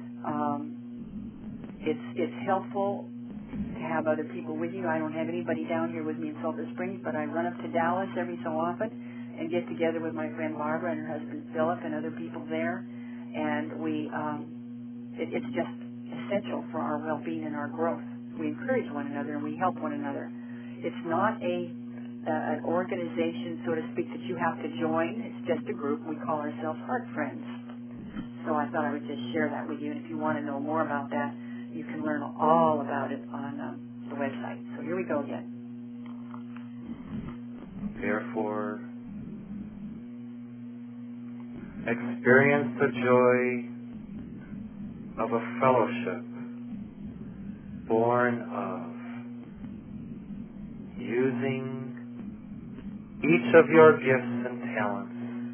It's helpful to have other people with you. I don't have anybody down here with me in Sulphur Springs, but I run up to Dallas every so often and get together with my friend Barbara and her husband Philip and other people there, and it's just essential for our well-being and our growth. We encourage one another and we help one another. It's not an organization, so to speak, that you have to join. It's just a group. We call ourselves Heart Friends. So I thought I would just share that with you. And if you want to know more about that, you can learn all about it on the website. So here we go again. Therefore, experience the joy of a fellowship born of using each of your gifts and talents,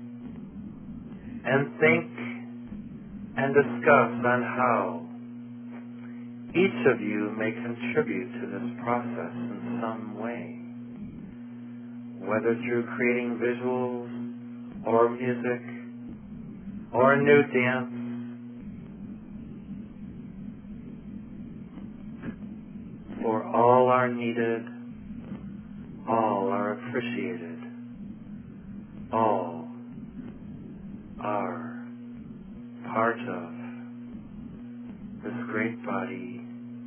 and think and discuss on how each of you may contribute to this process in some way, whether through creating visuals or music or a new dance, for all are needed, all are appreciated, all are part of this great body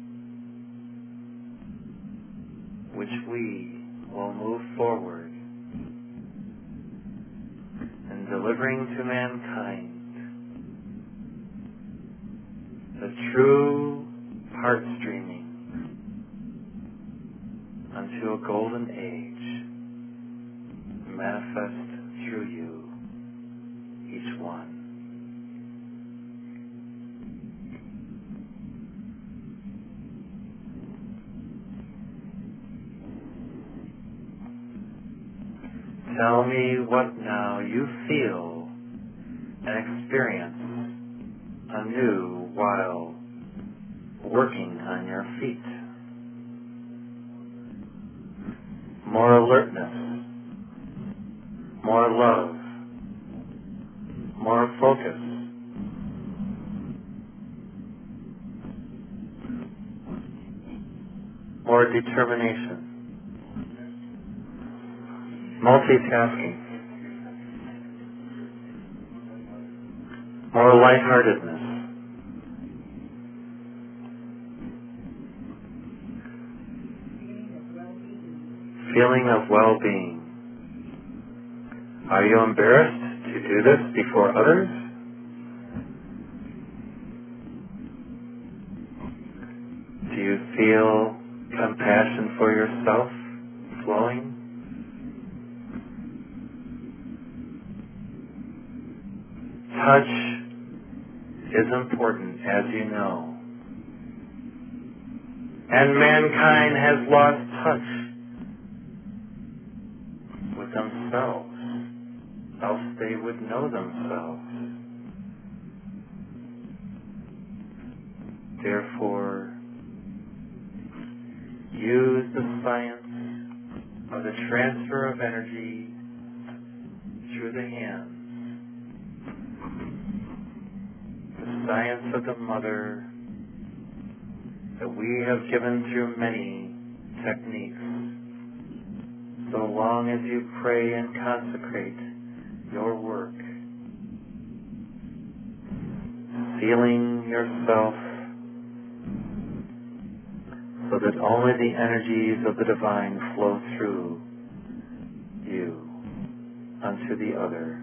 which we will move forward in delivering to mankind the true heartstreaming unto a golden age manifest through you, each one. Tell me what now you feel and experience anew while working on your feet. More alertness, more love, more focus, more determination, multitasking, more lightheartedness, feeling of well-being. Are you embarrassed to do this before others? Do you feel compassion for yourself flowing? Touch is important, as you know. And mankind has lost touch with themselves, else they would know themselves. Therefore, use the science of the transfer of energy through the hands, the science of the mother that we have given through many techniques, so long as you pray and consecrate your work, sealing yourself so that only the energies of the divine flow through you unto the other.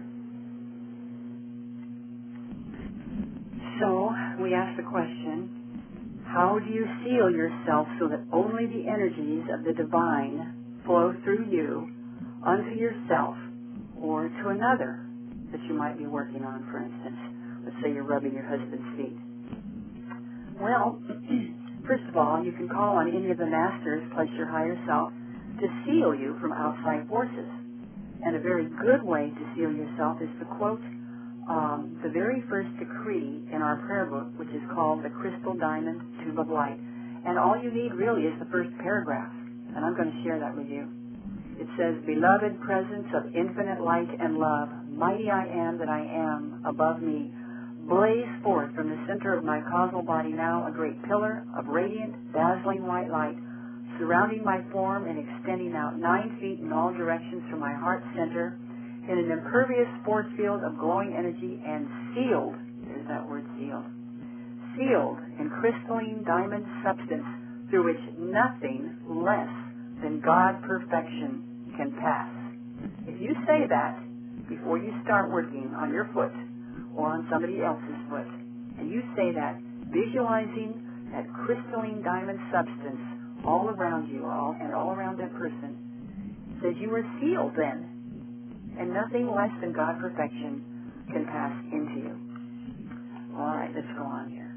So we ask the question, how do you seal yourself so that only the energies of the divine flow through you unto yourself or to another that you might be working on, for instance? Let's say you're rubbing your husband's feet. Well, first of all, you can call on any of the masters plus your higher self to seal you from outside forces. And a very good way to seal yourself is to quote the very first decree in our prayer book, which is called the Crystal Diamond Tube of Light. And all you need really is the first paragraph. And I'm going to share that with you. It says, "Beloved presence of infinite light and love, mighty I am that I am above me, blaze forth from the center of my causal body now a great pillar of radiant, dazzling white light, surrounding my form and extending out 9 feet in all directions from my heart center, in an impervious force field of glowing energy, and sealed," there's that word sealed, "sealed in crystalline diamond substance through which nothing less than God perfection can pass." If you say that before you start working on your foot or on somebody else's foot. And you say that, visualizing that crystalline diamond substance all around you and all around that person, says you are sealed then, and nothing less than God perfection can pass into you. All right, let's go on here.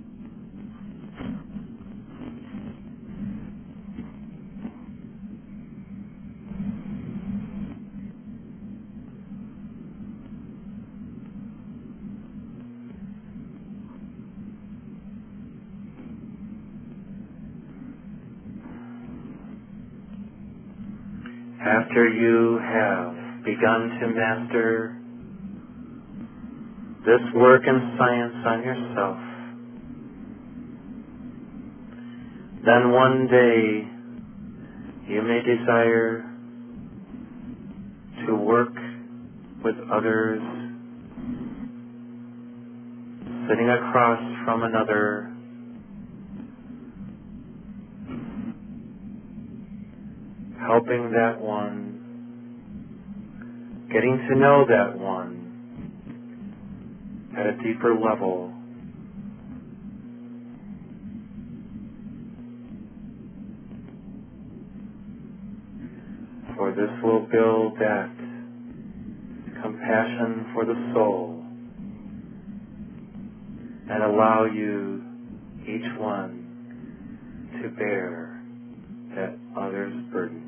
After you have begun to master this work and science on yourself, then one day you may desire to work with others sitting across from another, helping that one, getting to know that one at a deeper level. For this will build that compassion for the soul and allow you, each one, to bear that other's burden.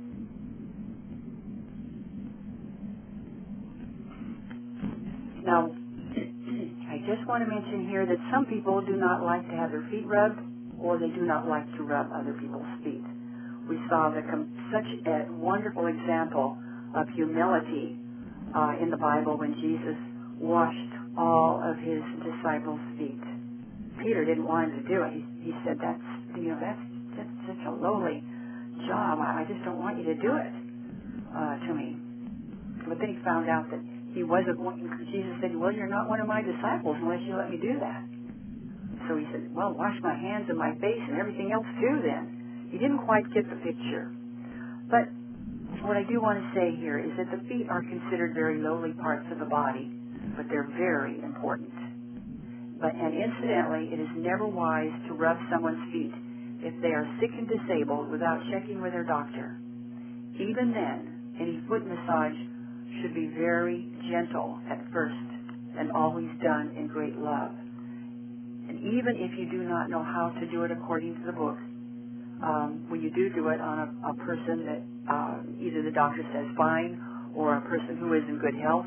Now, I just want to mention here that some people do not like to have their feet rubbed, or they do not like to rub other people's feet. We saw such a wonderful example of humility in the Bible when Jesus washed all of his disciples' feet. Peter didn't want him to do it. He said, that's such a lowly job. I just don't want you to do it to me. But then he found out that he wasn't one. Jesus said, well, you're not one of my disciples unless you let me do that. So he said, well, wash my hands and my face and everything else too then. He didn't quite get the picture. But what I do want to say here is that the feet are considered very lowly parts of the body, but they're very important. And incidentally, it is never wise to rub someone's feet if they are sick and disabled without checking with their doctor. Even then, any foot massage should be very gentle at first and always done in great love. And even if you do not know how to do it according to the book, when you do it on a person that either the doctor says fine or a person who is in good health,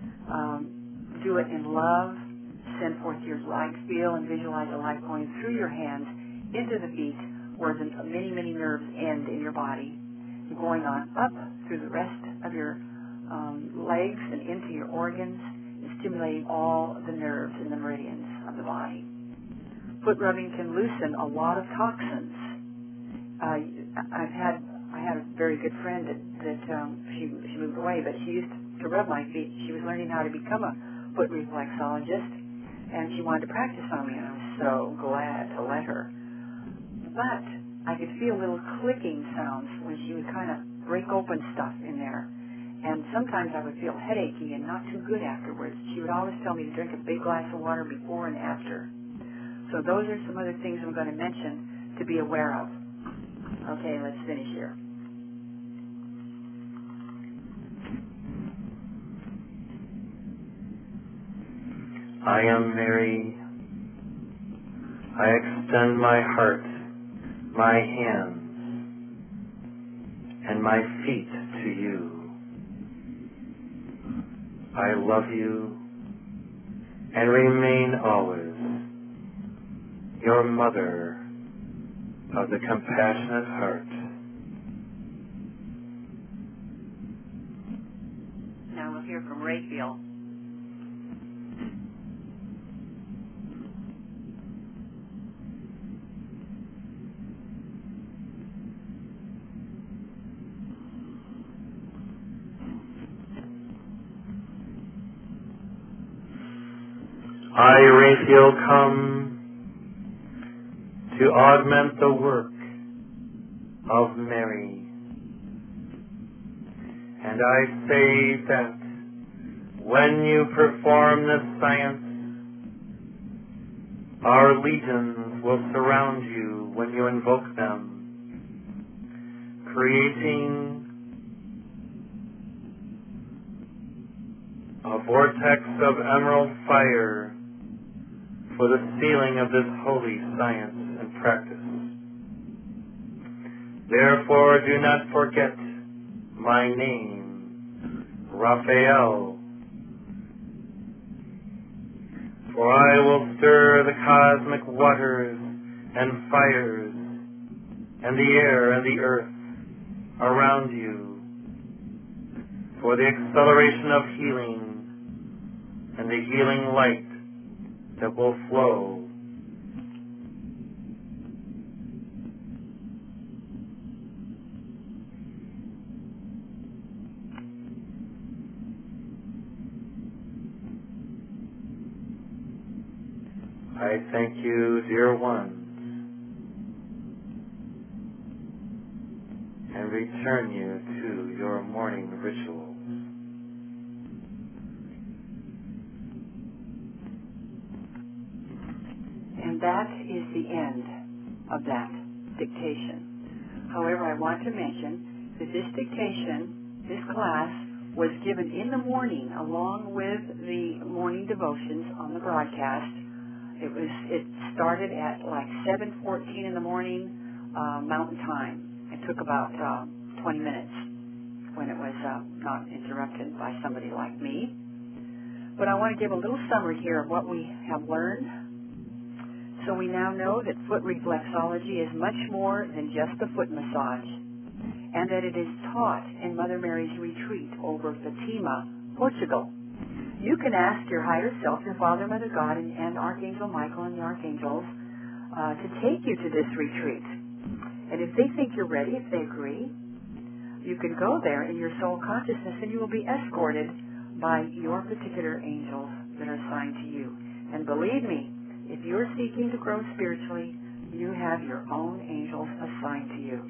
do it in love. Send forth your light, feel and visualize the light going through your hands into the feet where the many, many nerves end in your body, going on up through the rest of your legs and into your organs, and stimulating all the nerves and the meridians of the body. Foot rubbing can loosen a lot of toxins. I had a very good friend that she moved away, but she used to rub my feet. She was learning how to become a foot reflexologist, and she wanted to practice on me, and I was so glad to let her. But I could feel little clicking sounds when she would kind of break open stuff in there, and sometimes I would feel headachy and not too good afterwards. She would always tell me to drink a big glass of water before and after. So those are some other things I'm going to mention to be aware of. Okay, let's finish here. I am Mary. I extend my heart, my hands, and my feet to you. I love you and remain always your mother of the compassionate heart. Now we'll hear from Raphael. I, Raphael, come to augment the work of Mary. And I say that When you perform this science, our legions will surround you when you invoke them, creating a vortex of emerald fire for the sealing of this holy science and practice. Therefore, do not forget my name, Raphael, for I will stir the cosmic waters and fires and the air and the earth around you for the acceleration of healing and the healing light that will flow. I thank you, dear ones, and return you to your morning rituals. And that is the end of that dictation. However, I want to mention that this dictation, this class, was given in the morning along with the morning devotions on the broadcast. It started at like 7:14 in the morning Mountain Time. It took about 20 minutes when it was not interrupted by somebody like me. But I want to give a little summary here of what we have learned. So we now know that foot reflexology is much more than just a foot massage, and that it is taught in Mother Mary's retreat over Fatima, Portugal. You can ask your higher self, your Father, Mother God, and Archangel Michael and the Archangels to take you to this retreat. And if they think you're ready, if they agree, you can go there in your soul consciousness and you will be escorted by your particular angels that are assigned to you. And believe me, if you're seeking to grow spiritually, you have your own angels assigned to you.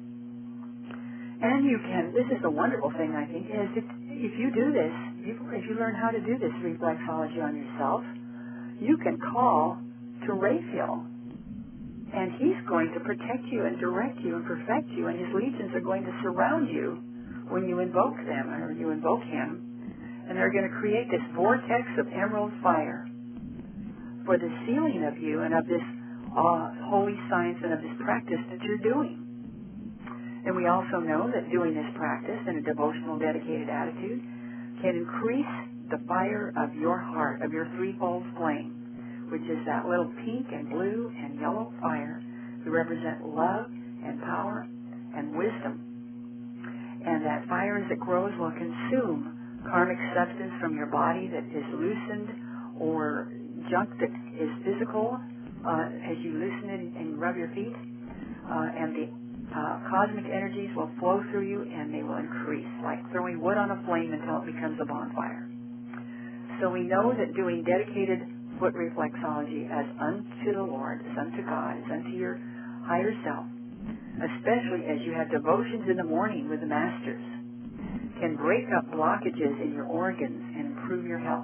And you can, this is the wonderful thing, I think, is if you do this, if you learn how to do this reflexology on yourself, you can call to Raphael, and he's going to protect you and direct you and perfect you, and his legions are going to surround you when you invoke them, or you invoke him, and they're going to create this vortex of emerald fire for the sealing of you and of this holy science and of this practice that you're doing. And we also know that doing this practice in a devotional, dedicated attitude can increase the fire of your heart, of your threefold flame, which is that little pink and blue and yellow fire that represent love and power and wisdom. And that fire, as it grows, will consume karmic substance from your body that is loosened, or junk that is physical as you loosen it and rub your feet, and the cosmic energies will flow through you and they will increase, like throwing wood on a flame until it becomes a bonfire. So we know that doing dedicated foot reflexology as unto the Lord, as unto God, as unto your higher self, especially as you have devotions in the morning with the Masters, can break up blockages in your organs and improve your health.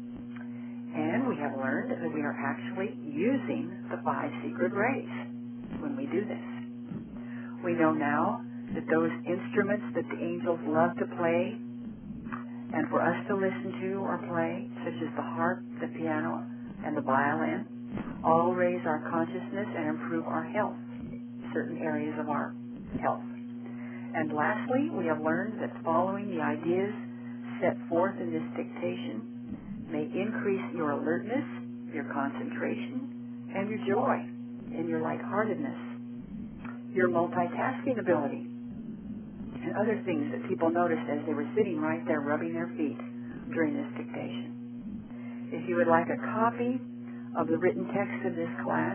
And we have learned that we are actually using the 5 secret rays when we do this. We know now that those instruments that the angels love to play and for us to listen to or play, such as the harp, the piano, and the violin, all raise our consciousness and improve our health, certain areas of our health. And lastly, we have learned that following the ideas set forth in this dictation may increase your alertness, your concentration, and your joy, and your lightheartedness, your multitasking ability, and other things that people noticed as they were sitting right there rubbing their feet during this dictation. If you would like a copy of the written text of this class,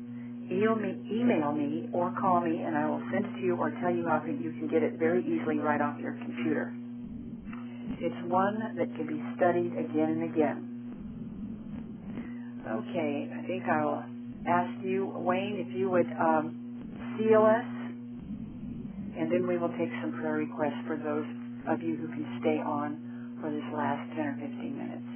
email me or call me, and I will send it to you or tell you how you can get it very easily right off your computer. It's one that can be studied again and again. Okay, I think I will ask you, Wayne, if you would seal us, and then we will take some prayer requests for those of you who can stay on for this last 10 or 15 minutes.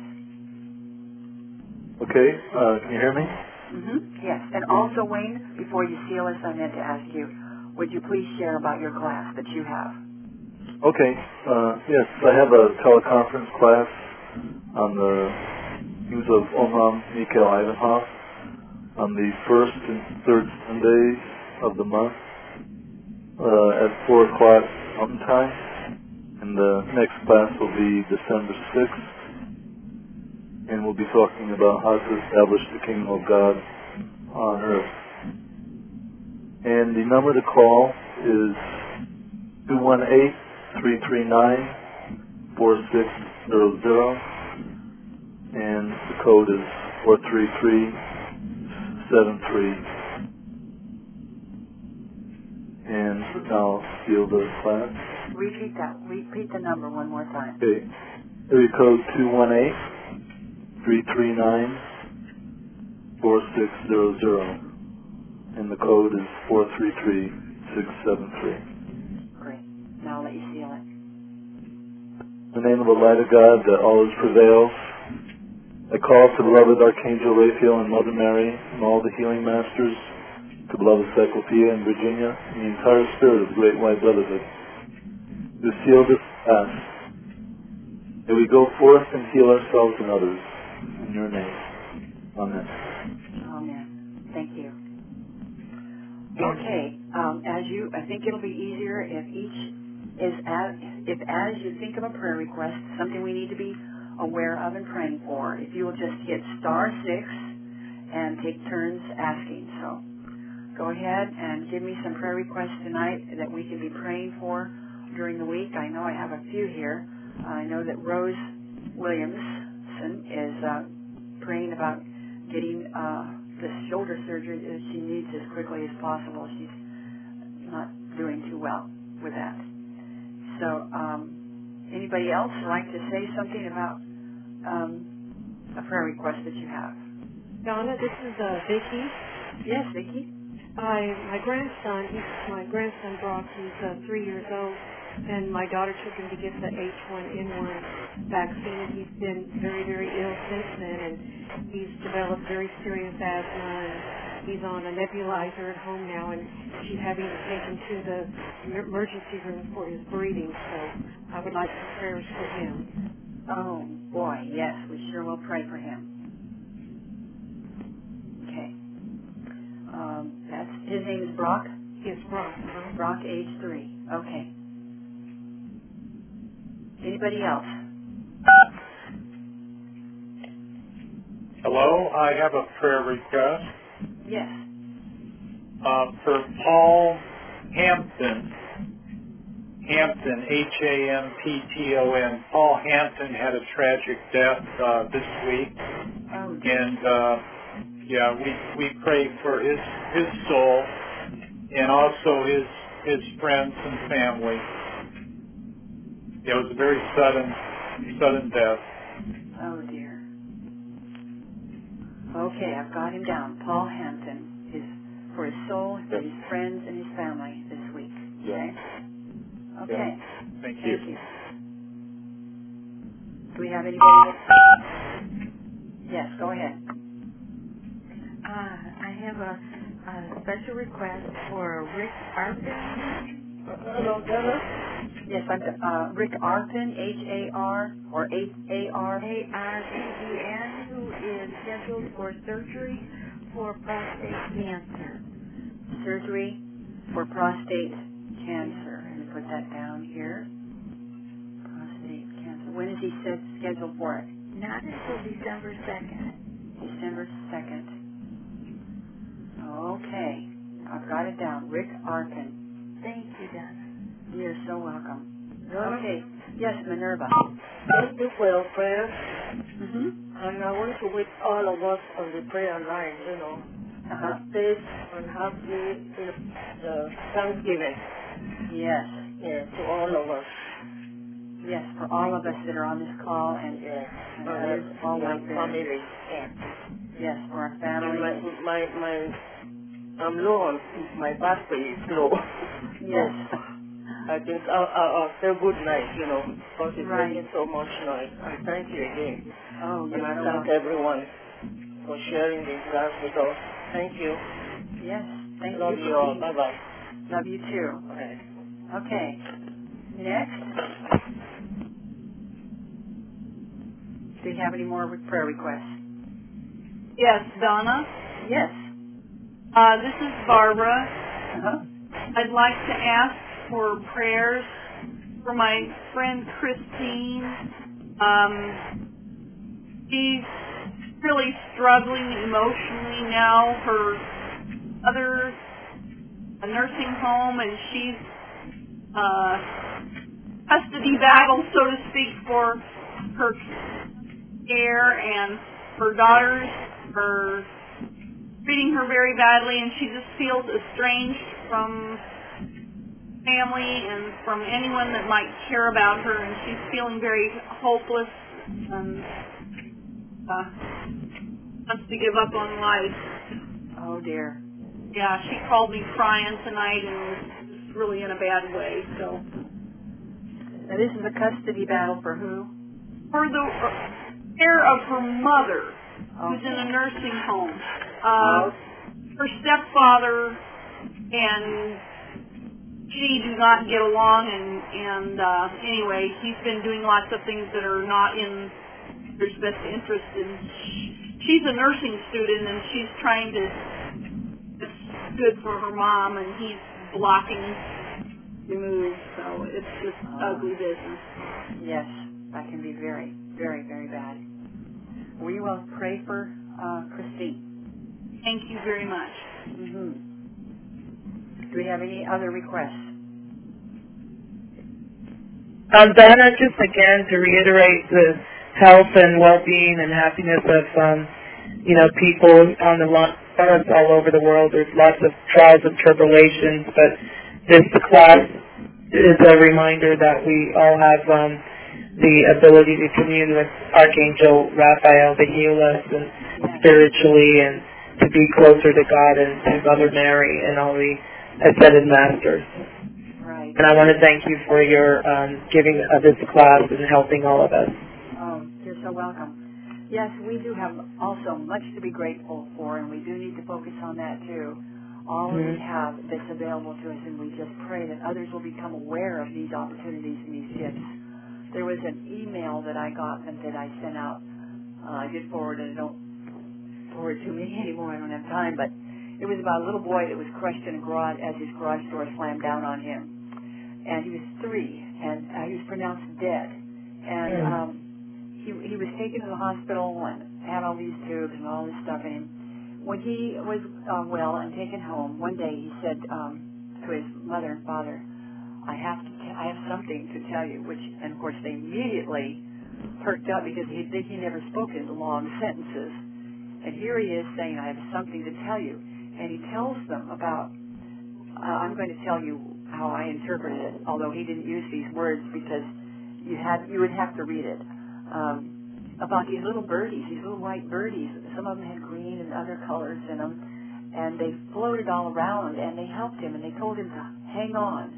Okay, can you hear me? Yes. And also, Wayne, before you seal us, I meant to ask you, would you please share about your class that you have? Okay, yes, I have a teleconference class on the use of Omram Mikhail Ivanhoff on the first and third Sundays of the month at 4 o'clock Mountain Time. And the next class will be December 6th. And we'll be talking about how to establish the kingdom of God on earth. And the number to call is 218-339-4600. And the code is 43373. And now seal the class. Repeat the number one more time. Okay. Area code 218-339-4600. And the code is 433673. Great. Now I'll let you seal it. In the name of the light of God that always prevails, I call to beloved Archangel Raphael and Mother Mary and all the healing masters, to beloved Cyclopeia and Virginia, and the entire spirit of the Great White Brotherhood, to seal this fast, that we go forth and heal ourselves and others. In your name. Amen. Amen. Thank you. Okay. I think it'll be easier if as you think of a prayer request, something we need to be aware of and praying for, if you will just hit *6 and take turns asking. So go ahead and give me some prayer requests tonight that we can be praying for during the week. I know I have a few here. I know that Rose Williamson is praying about getting this shoulder surgery that she needs as quickly as possible. She's not doing too well with that. So anybody else like to say something about a prayer request that you have? Donna, this is Vicki. Yes, Vicki. My grandson Brock, he's 3 years old, and my daughter took him to get the H1N1 vaccine, and he's been very, very ill since then, and he's developed very serious asthma, and he's on a nebulizer at home now, and she's having to take him to the emergency room for his breathing, so I would like some prayers for him. Oh, boy, yes, we sure will pray for him. Okay. His name is Brock? Yes, Brock. Brock, age 3. Okay. Anybody else? Hello, I have a prayer request. Yes. For Paul Hampton, Hampton, Paul Hampton had a tragic death this week. Oh, and we pray for his soul and also his friends and family. It was a very sudden death. Oh, dear. Okay, I've got him down. Paul Hampton for his soul, for his friends, and his family this week. Okay? Okay. Yeah. Thank you. Do we have anybody else? Yes, go ahead. I have a special request for Rick Arpin. Hello, Donna. Yes, I'm Rick Arpin, H-A-R, or A-R. A-R-P-E-N, who is scheduled for surgery for prostate cancer. Surgery for prostate cancer. Let me put that down here. Prostate cancer. When is he scheduled for it? Not until December 2nd. December 2nd. Okay. I've got it down. Rick Arpin. Thank you, Donna. You're so welcome. Okay. Yes, Minerva. Thank you for your prayer. Mm-hmm. And I want to wish all of us on the prayer line, safe and happy Thanksgiving. Yes. Yeah, to all of us. Yes, for all of us that are on this call and others, all like that. Family. Yeah. Yes, for our family. I'm low on my battery is low. Yes. I I think I'll say good night, because it's making so much noise. And thank you again. Oh, and I thank everyone for sharing this class with us. Thank you. Yes, thank you. Love you all. Bye-bye. Love you too. Okay. Okay. Next. Do you have any more prayer requests? Yes, Donna. Yes. This is Barbara. Uh-huh. I'd like to ask for prayers for my friend Christine. She's really struggling emotionally now. Her mother's a nursing home, and she's custody battle, so to speak, for her care, and her daughters are treating her very badly, and she just feels estranged from family and from anyone that might care about her, and she's feeling very hopeless and wants to give up on life. Oh, dear. Yeah, she called me crying tonight and was just really in a bad way. So, now this is a custody battle for who? For the care of her mother, who's in a nursing home. Her stepfather and she do not get along, and anyway, he's been doing lots of things that are not in their best interest. And she's a nursing student, and she's trying to. It's good for her mom, and he's blocking the move, so it's just ugly business. Yes, that can be very, very, very bad. We will pray for Christine. Thank you very much. Mm-hmm. Do we have any other requests? Donna, just again to reiterate the health and well-being and happiness of people on the line all over the world. There's lots of trials and tribulations, but this class is a reminder that we all have the ability to commune with Archangel Raphael to heal us and spiritually, and to be closer to God and to Mother Mary and all the ascended masters. Right. And I want to thank you for your giving this class and helping all of us. Oh, you're so welcome. Yes, we do have also much to be grateful for, and we do need to focus on that too. All that we have that's available to us, and we just pray that others will become aware of these opportunities and these gifts. There was an email that I got and that I sent out. I did forward it. I don't forward it to me anymore. I don't have time, but it was about a little boy that was crushed in a garage as his garage door slammed down on him. And he was 3, and he was pronounced dead. And he was taken to the hospital and had all these tubes and all this stuff in him. When he was well and taken home, one day he said to his mother and father, I have something to tell you, and of course they immediately perked up because he never spoke in long sentences. And here he is saying, I have something to tell you. And he tells them about, I'm going to tell you how I interpreted it, although he didn't use these words because you would have to read it. About these little birdies, these little white birdies. Some of them had green and other colors in them, and they floated all around, and they helped him, and they told him to hang on.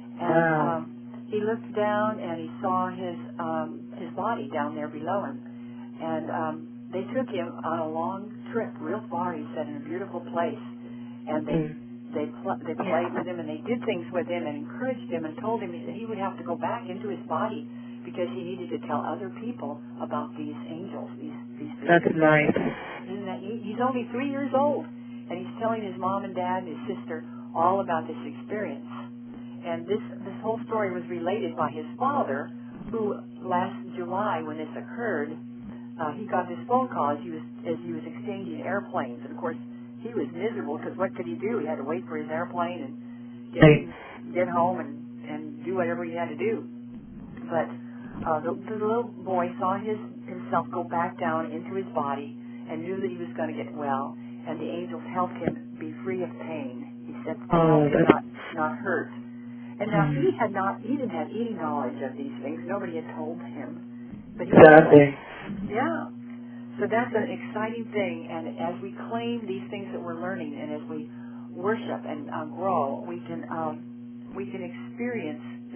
And he looked down, and he saw his body down there below him, and they took him on a long trip, real far, he said, in a beautiful place, and they played with him, and they did things with him, and encouraged him, and told him that he would have to go back into his body because he needed to tell other people about these angels, these That's nice. Isn't that neat? He's only 3 years old, and he's telling his mom and dad and his sister all about this experience. And this whole story was related by his father, who last July, when this occurred, he got this phone call as he was exchanging airplanes. And of course, he was miserable because what could he do? He had to wait for his airplane and get home and do whatever he had to do. But the little boy saw himself go back down into his body and knew that he was going to get well, and the angels helped him be free of pain. He said, not hurt. And now he didn't have any knowledge of these things. Nobody had told him. But Exactly. Yeah. So that's an exciting thing, and as we claim these things that we're learning, and as we worship and grow, we can experience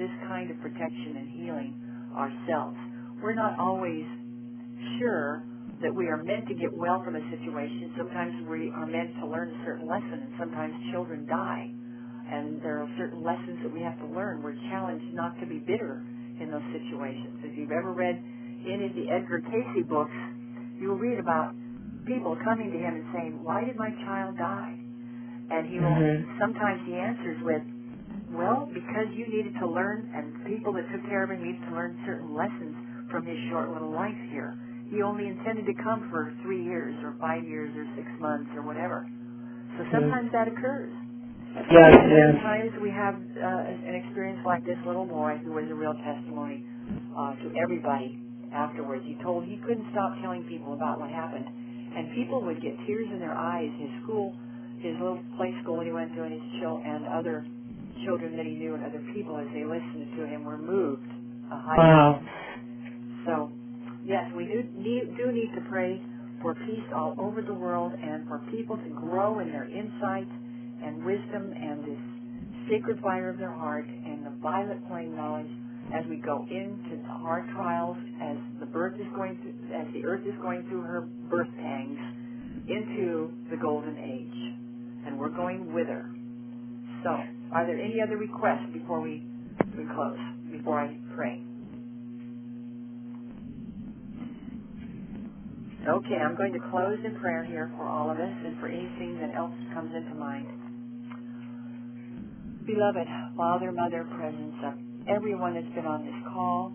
kind of protection and healing ourselves. We're not always sure that we are meant to get well from a situation. Sometimes we are meant to learn a certain lesson, and sometimes children die. And there are certain lessons that we have to learn. We're challenged not to be bitter in those situations. If you've ever read any of the Edgar Cayce books, you'll read about people coming to him and saying, "Why did my child die?" And he will, sometimes he answers with, "Well, because you needed to learn, and people that took care of him needed to learn certain lessons from his short little life here. He only intended to come for 3 years or 5 years or 6 months or whatever." So sometimes that occurs. Yes, Sometimes we have an experience like this little boy who was a real testimony to everybody afterwards. He told he couldn't stop telling people about what happened. And people would get tears in their eyes. His school, his little play school that he went to, and his and other children that he knew and other people, as they listened to him, were moved. Wow. So, yes, we do need to pray for peace all over the world and for people to grow in their insight and wisdom and this sacred fire of their heart and the violet flame knowledge as we go into the hard trials, as the earth is going through her birth pangs into the golden age, and we're going with her. So, are there any other requests before we close? Before I pray? Okay, I'm going to close in prayer here for all of us and for anything that else comes into mind. Beloved Father, Mother, presence of everyone that's been on this call,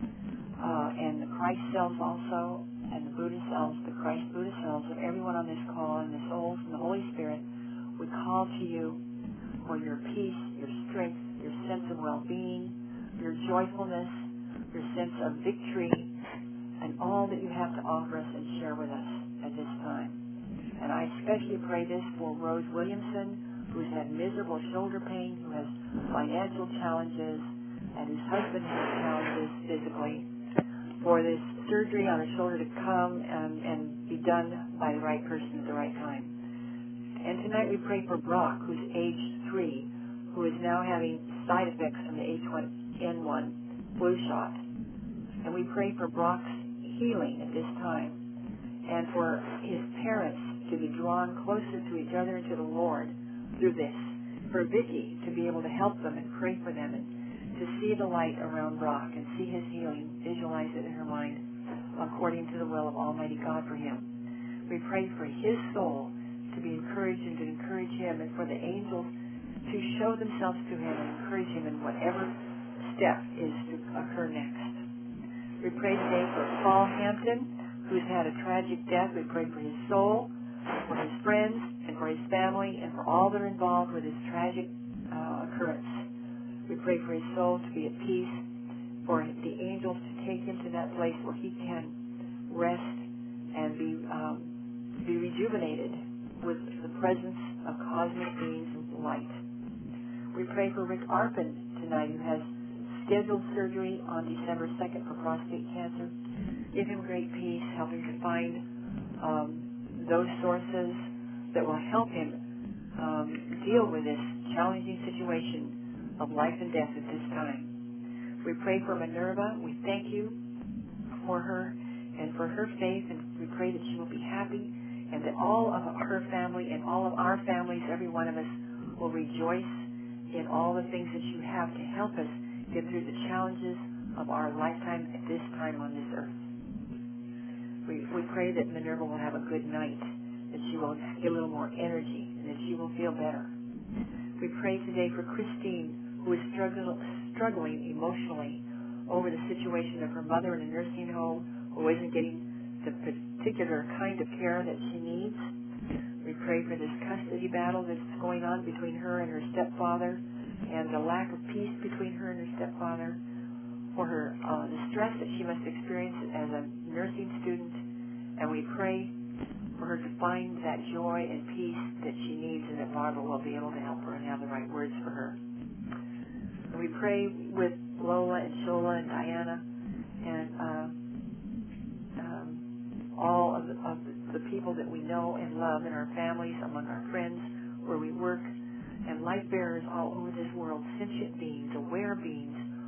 and the Christ selves also, and the Buddha selves, the Christ Buddha selves of everyone on this call, and the souls and the Holy Spirit, we call to you for your peace, your strength, your sense of well-being, your joyfulness, your sense of victory, and all that you have to offer us and share with us at this time. And I especially pray this for Rose Williamson, who's had miserable shoulder pain, who has financial challenges, and whose husband has challenges physically, for this surgery on her shoulder to come and be done by the right person at the right time. And tonight we pray for Brock, who's age 3, who is now having side effects from the H1N1 flu shot. And we pray for Brock's healing at this time, and for his parents to be drawn closer to each other and to the Lord through this, for Vicki to be able to help them and pray for them, and to see the light around Brock and see his healing, visualize it in her mind according to the will of Almighty God for him. We pray for his soul to be encouraged and to encourage him, and for the angels to show themselves to him and encourage him in whatever step is to occur next. We pray today for Paul Hampton, who's had a tragic death. We pray for his soul, for his friends, and for his family, and for all that are involved with this tragic occurrence. We pray for his soul to be at peace, for the angels to take him to that place where he can rest and be rejuvenated with the presence of cosmic beings and light. We pray for Rick Arpin tonight, who has scheduled surgery on December 2nd for prostate cancer. Give him great peace, help him to find those sources that will help him deal with this challenging situation of life and death at this time. We pray for Minerva. We thank you for her and for her faith, and we pray that she will be happy, and that all of her family and all of our families, every one of us, will rejoice in all the things that you have to help us get through the challenges of our lifetime at this time on this earth. We pray that Minerva will have a good night, that she will get a little more energy, and that she will feel better. We pray today for Christine, who is struggling emotionally over the situation of her mother in a nursing home, who isn't getting the particular kind of care that she needs. We pray for this custody battle that's going on between her and her stepfather, and the lack of peace between her and her stepfather, for her the stress that she must experience as a nursing student, and we pray for her to find that joy and peace that she needs, and that Barbara will be able to help her and have the right words for her. And we pray with Lola and Shola and Diana and all of the people that we know and love in our families, among our friends, where we work, and light bearers all over this world, sentient beings, aware beings, who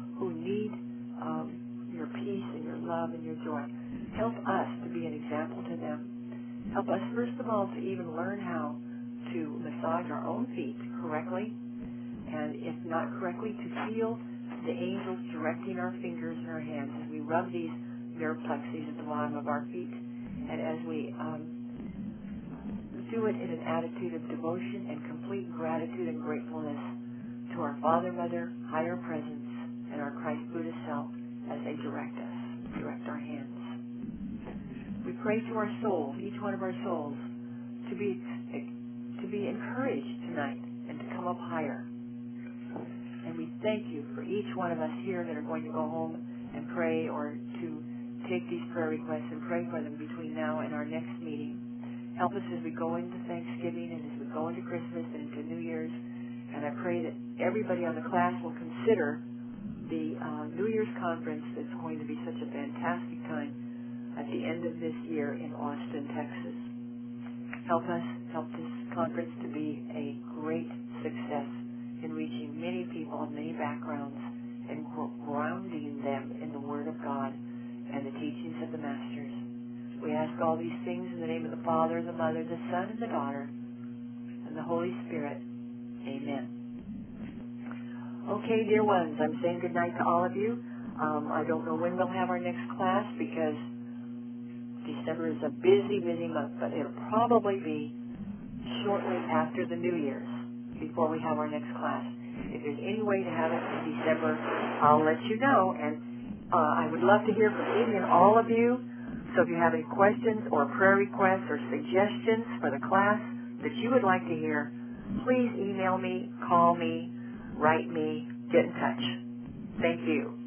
need your peace and your love and your joy. Help us to be an example to them. Help us, first of all, to even learn how to massage our own feet correctly, and if not correctly, to feel the angels directing our fingers and our hands as we rub these nerve plexus at the bottom of our feet, and as we do it in an attitude of devotion and complete gratitude and gratefulness to our Father, Mother, higher presence, and our Christ Buddha self as they direct us, direct our hands. We pray to our souls, each one of our souls, to be encouraged tonight and to come up higher. And we thank you for each one of us here that are going to go home and pray, or to take these prayer requests and pray for them between now and our next meeting. Help us as we go into Thanksgiving and as we go into Christmas and into New Year's. And I pray that everybody on the class will consider the New Year's conference that's going to be such a fantastic time at the end of this year in Austin, Texas. Help us, help this conference to be a great success in reaching many people of many backgrounds and grounding them in the Word of God and the teachings of the Masters. We ask all these things in the name of the Father, the Mother, the Son, and the Daughter, and the Holy Spirit. Amen. Okay, dear ones, I'm saying good night to all of you. I don't know when we'll have our next class because December is a busy, busy month, but it'll probably be shortly after the New Year's before we have our next class. If there's any way to have it in December, I'll let you know. And I would love to hear from any and all of you. So if you have any questions or prayer requests or suggestions for the class that you would like to hear, please email me, call me, write me, get in touch. Thank you.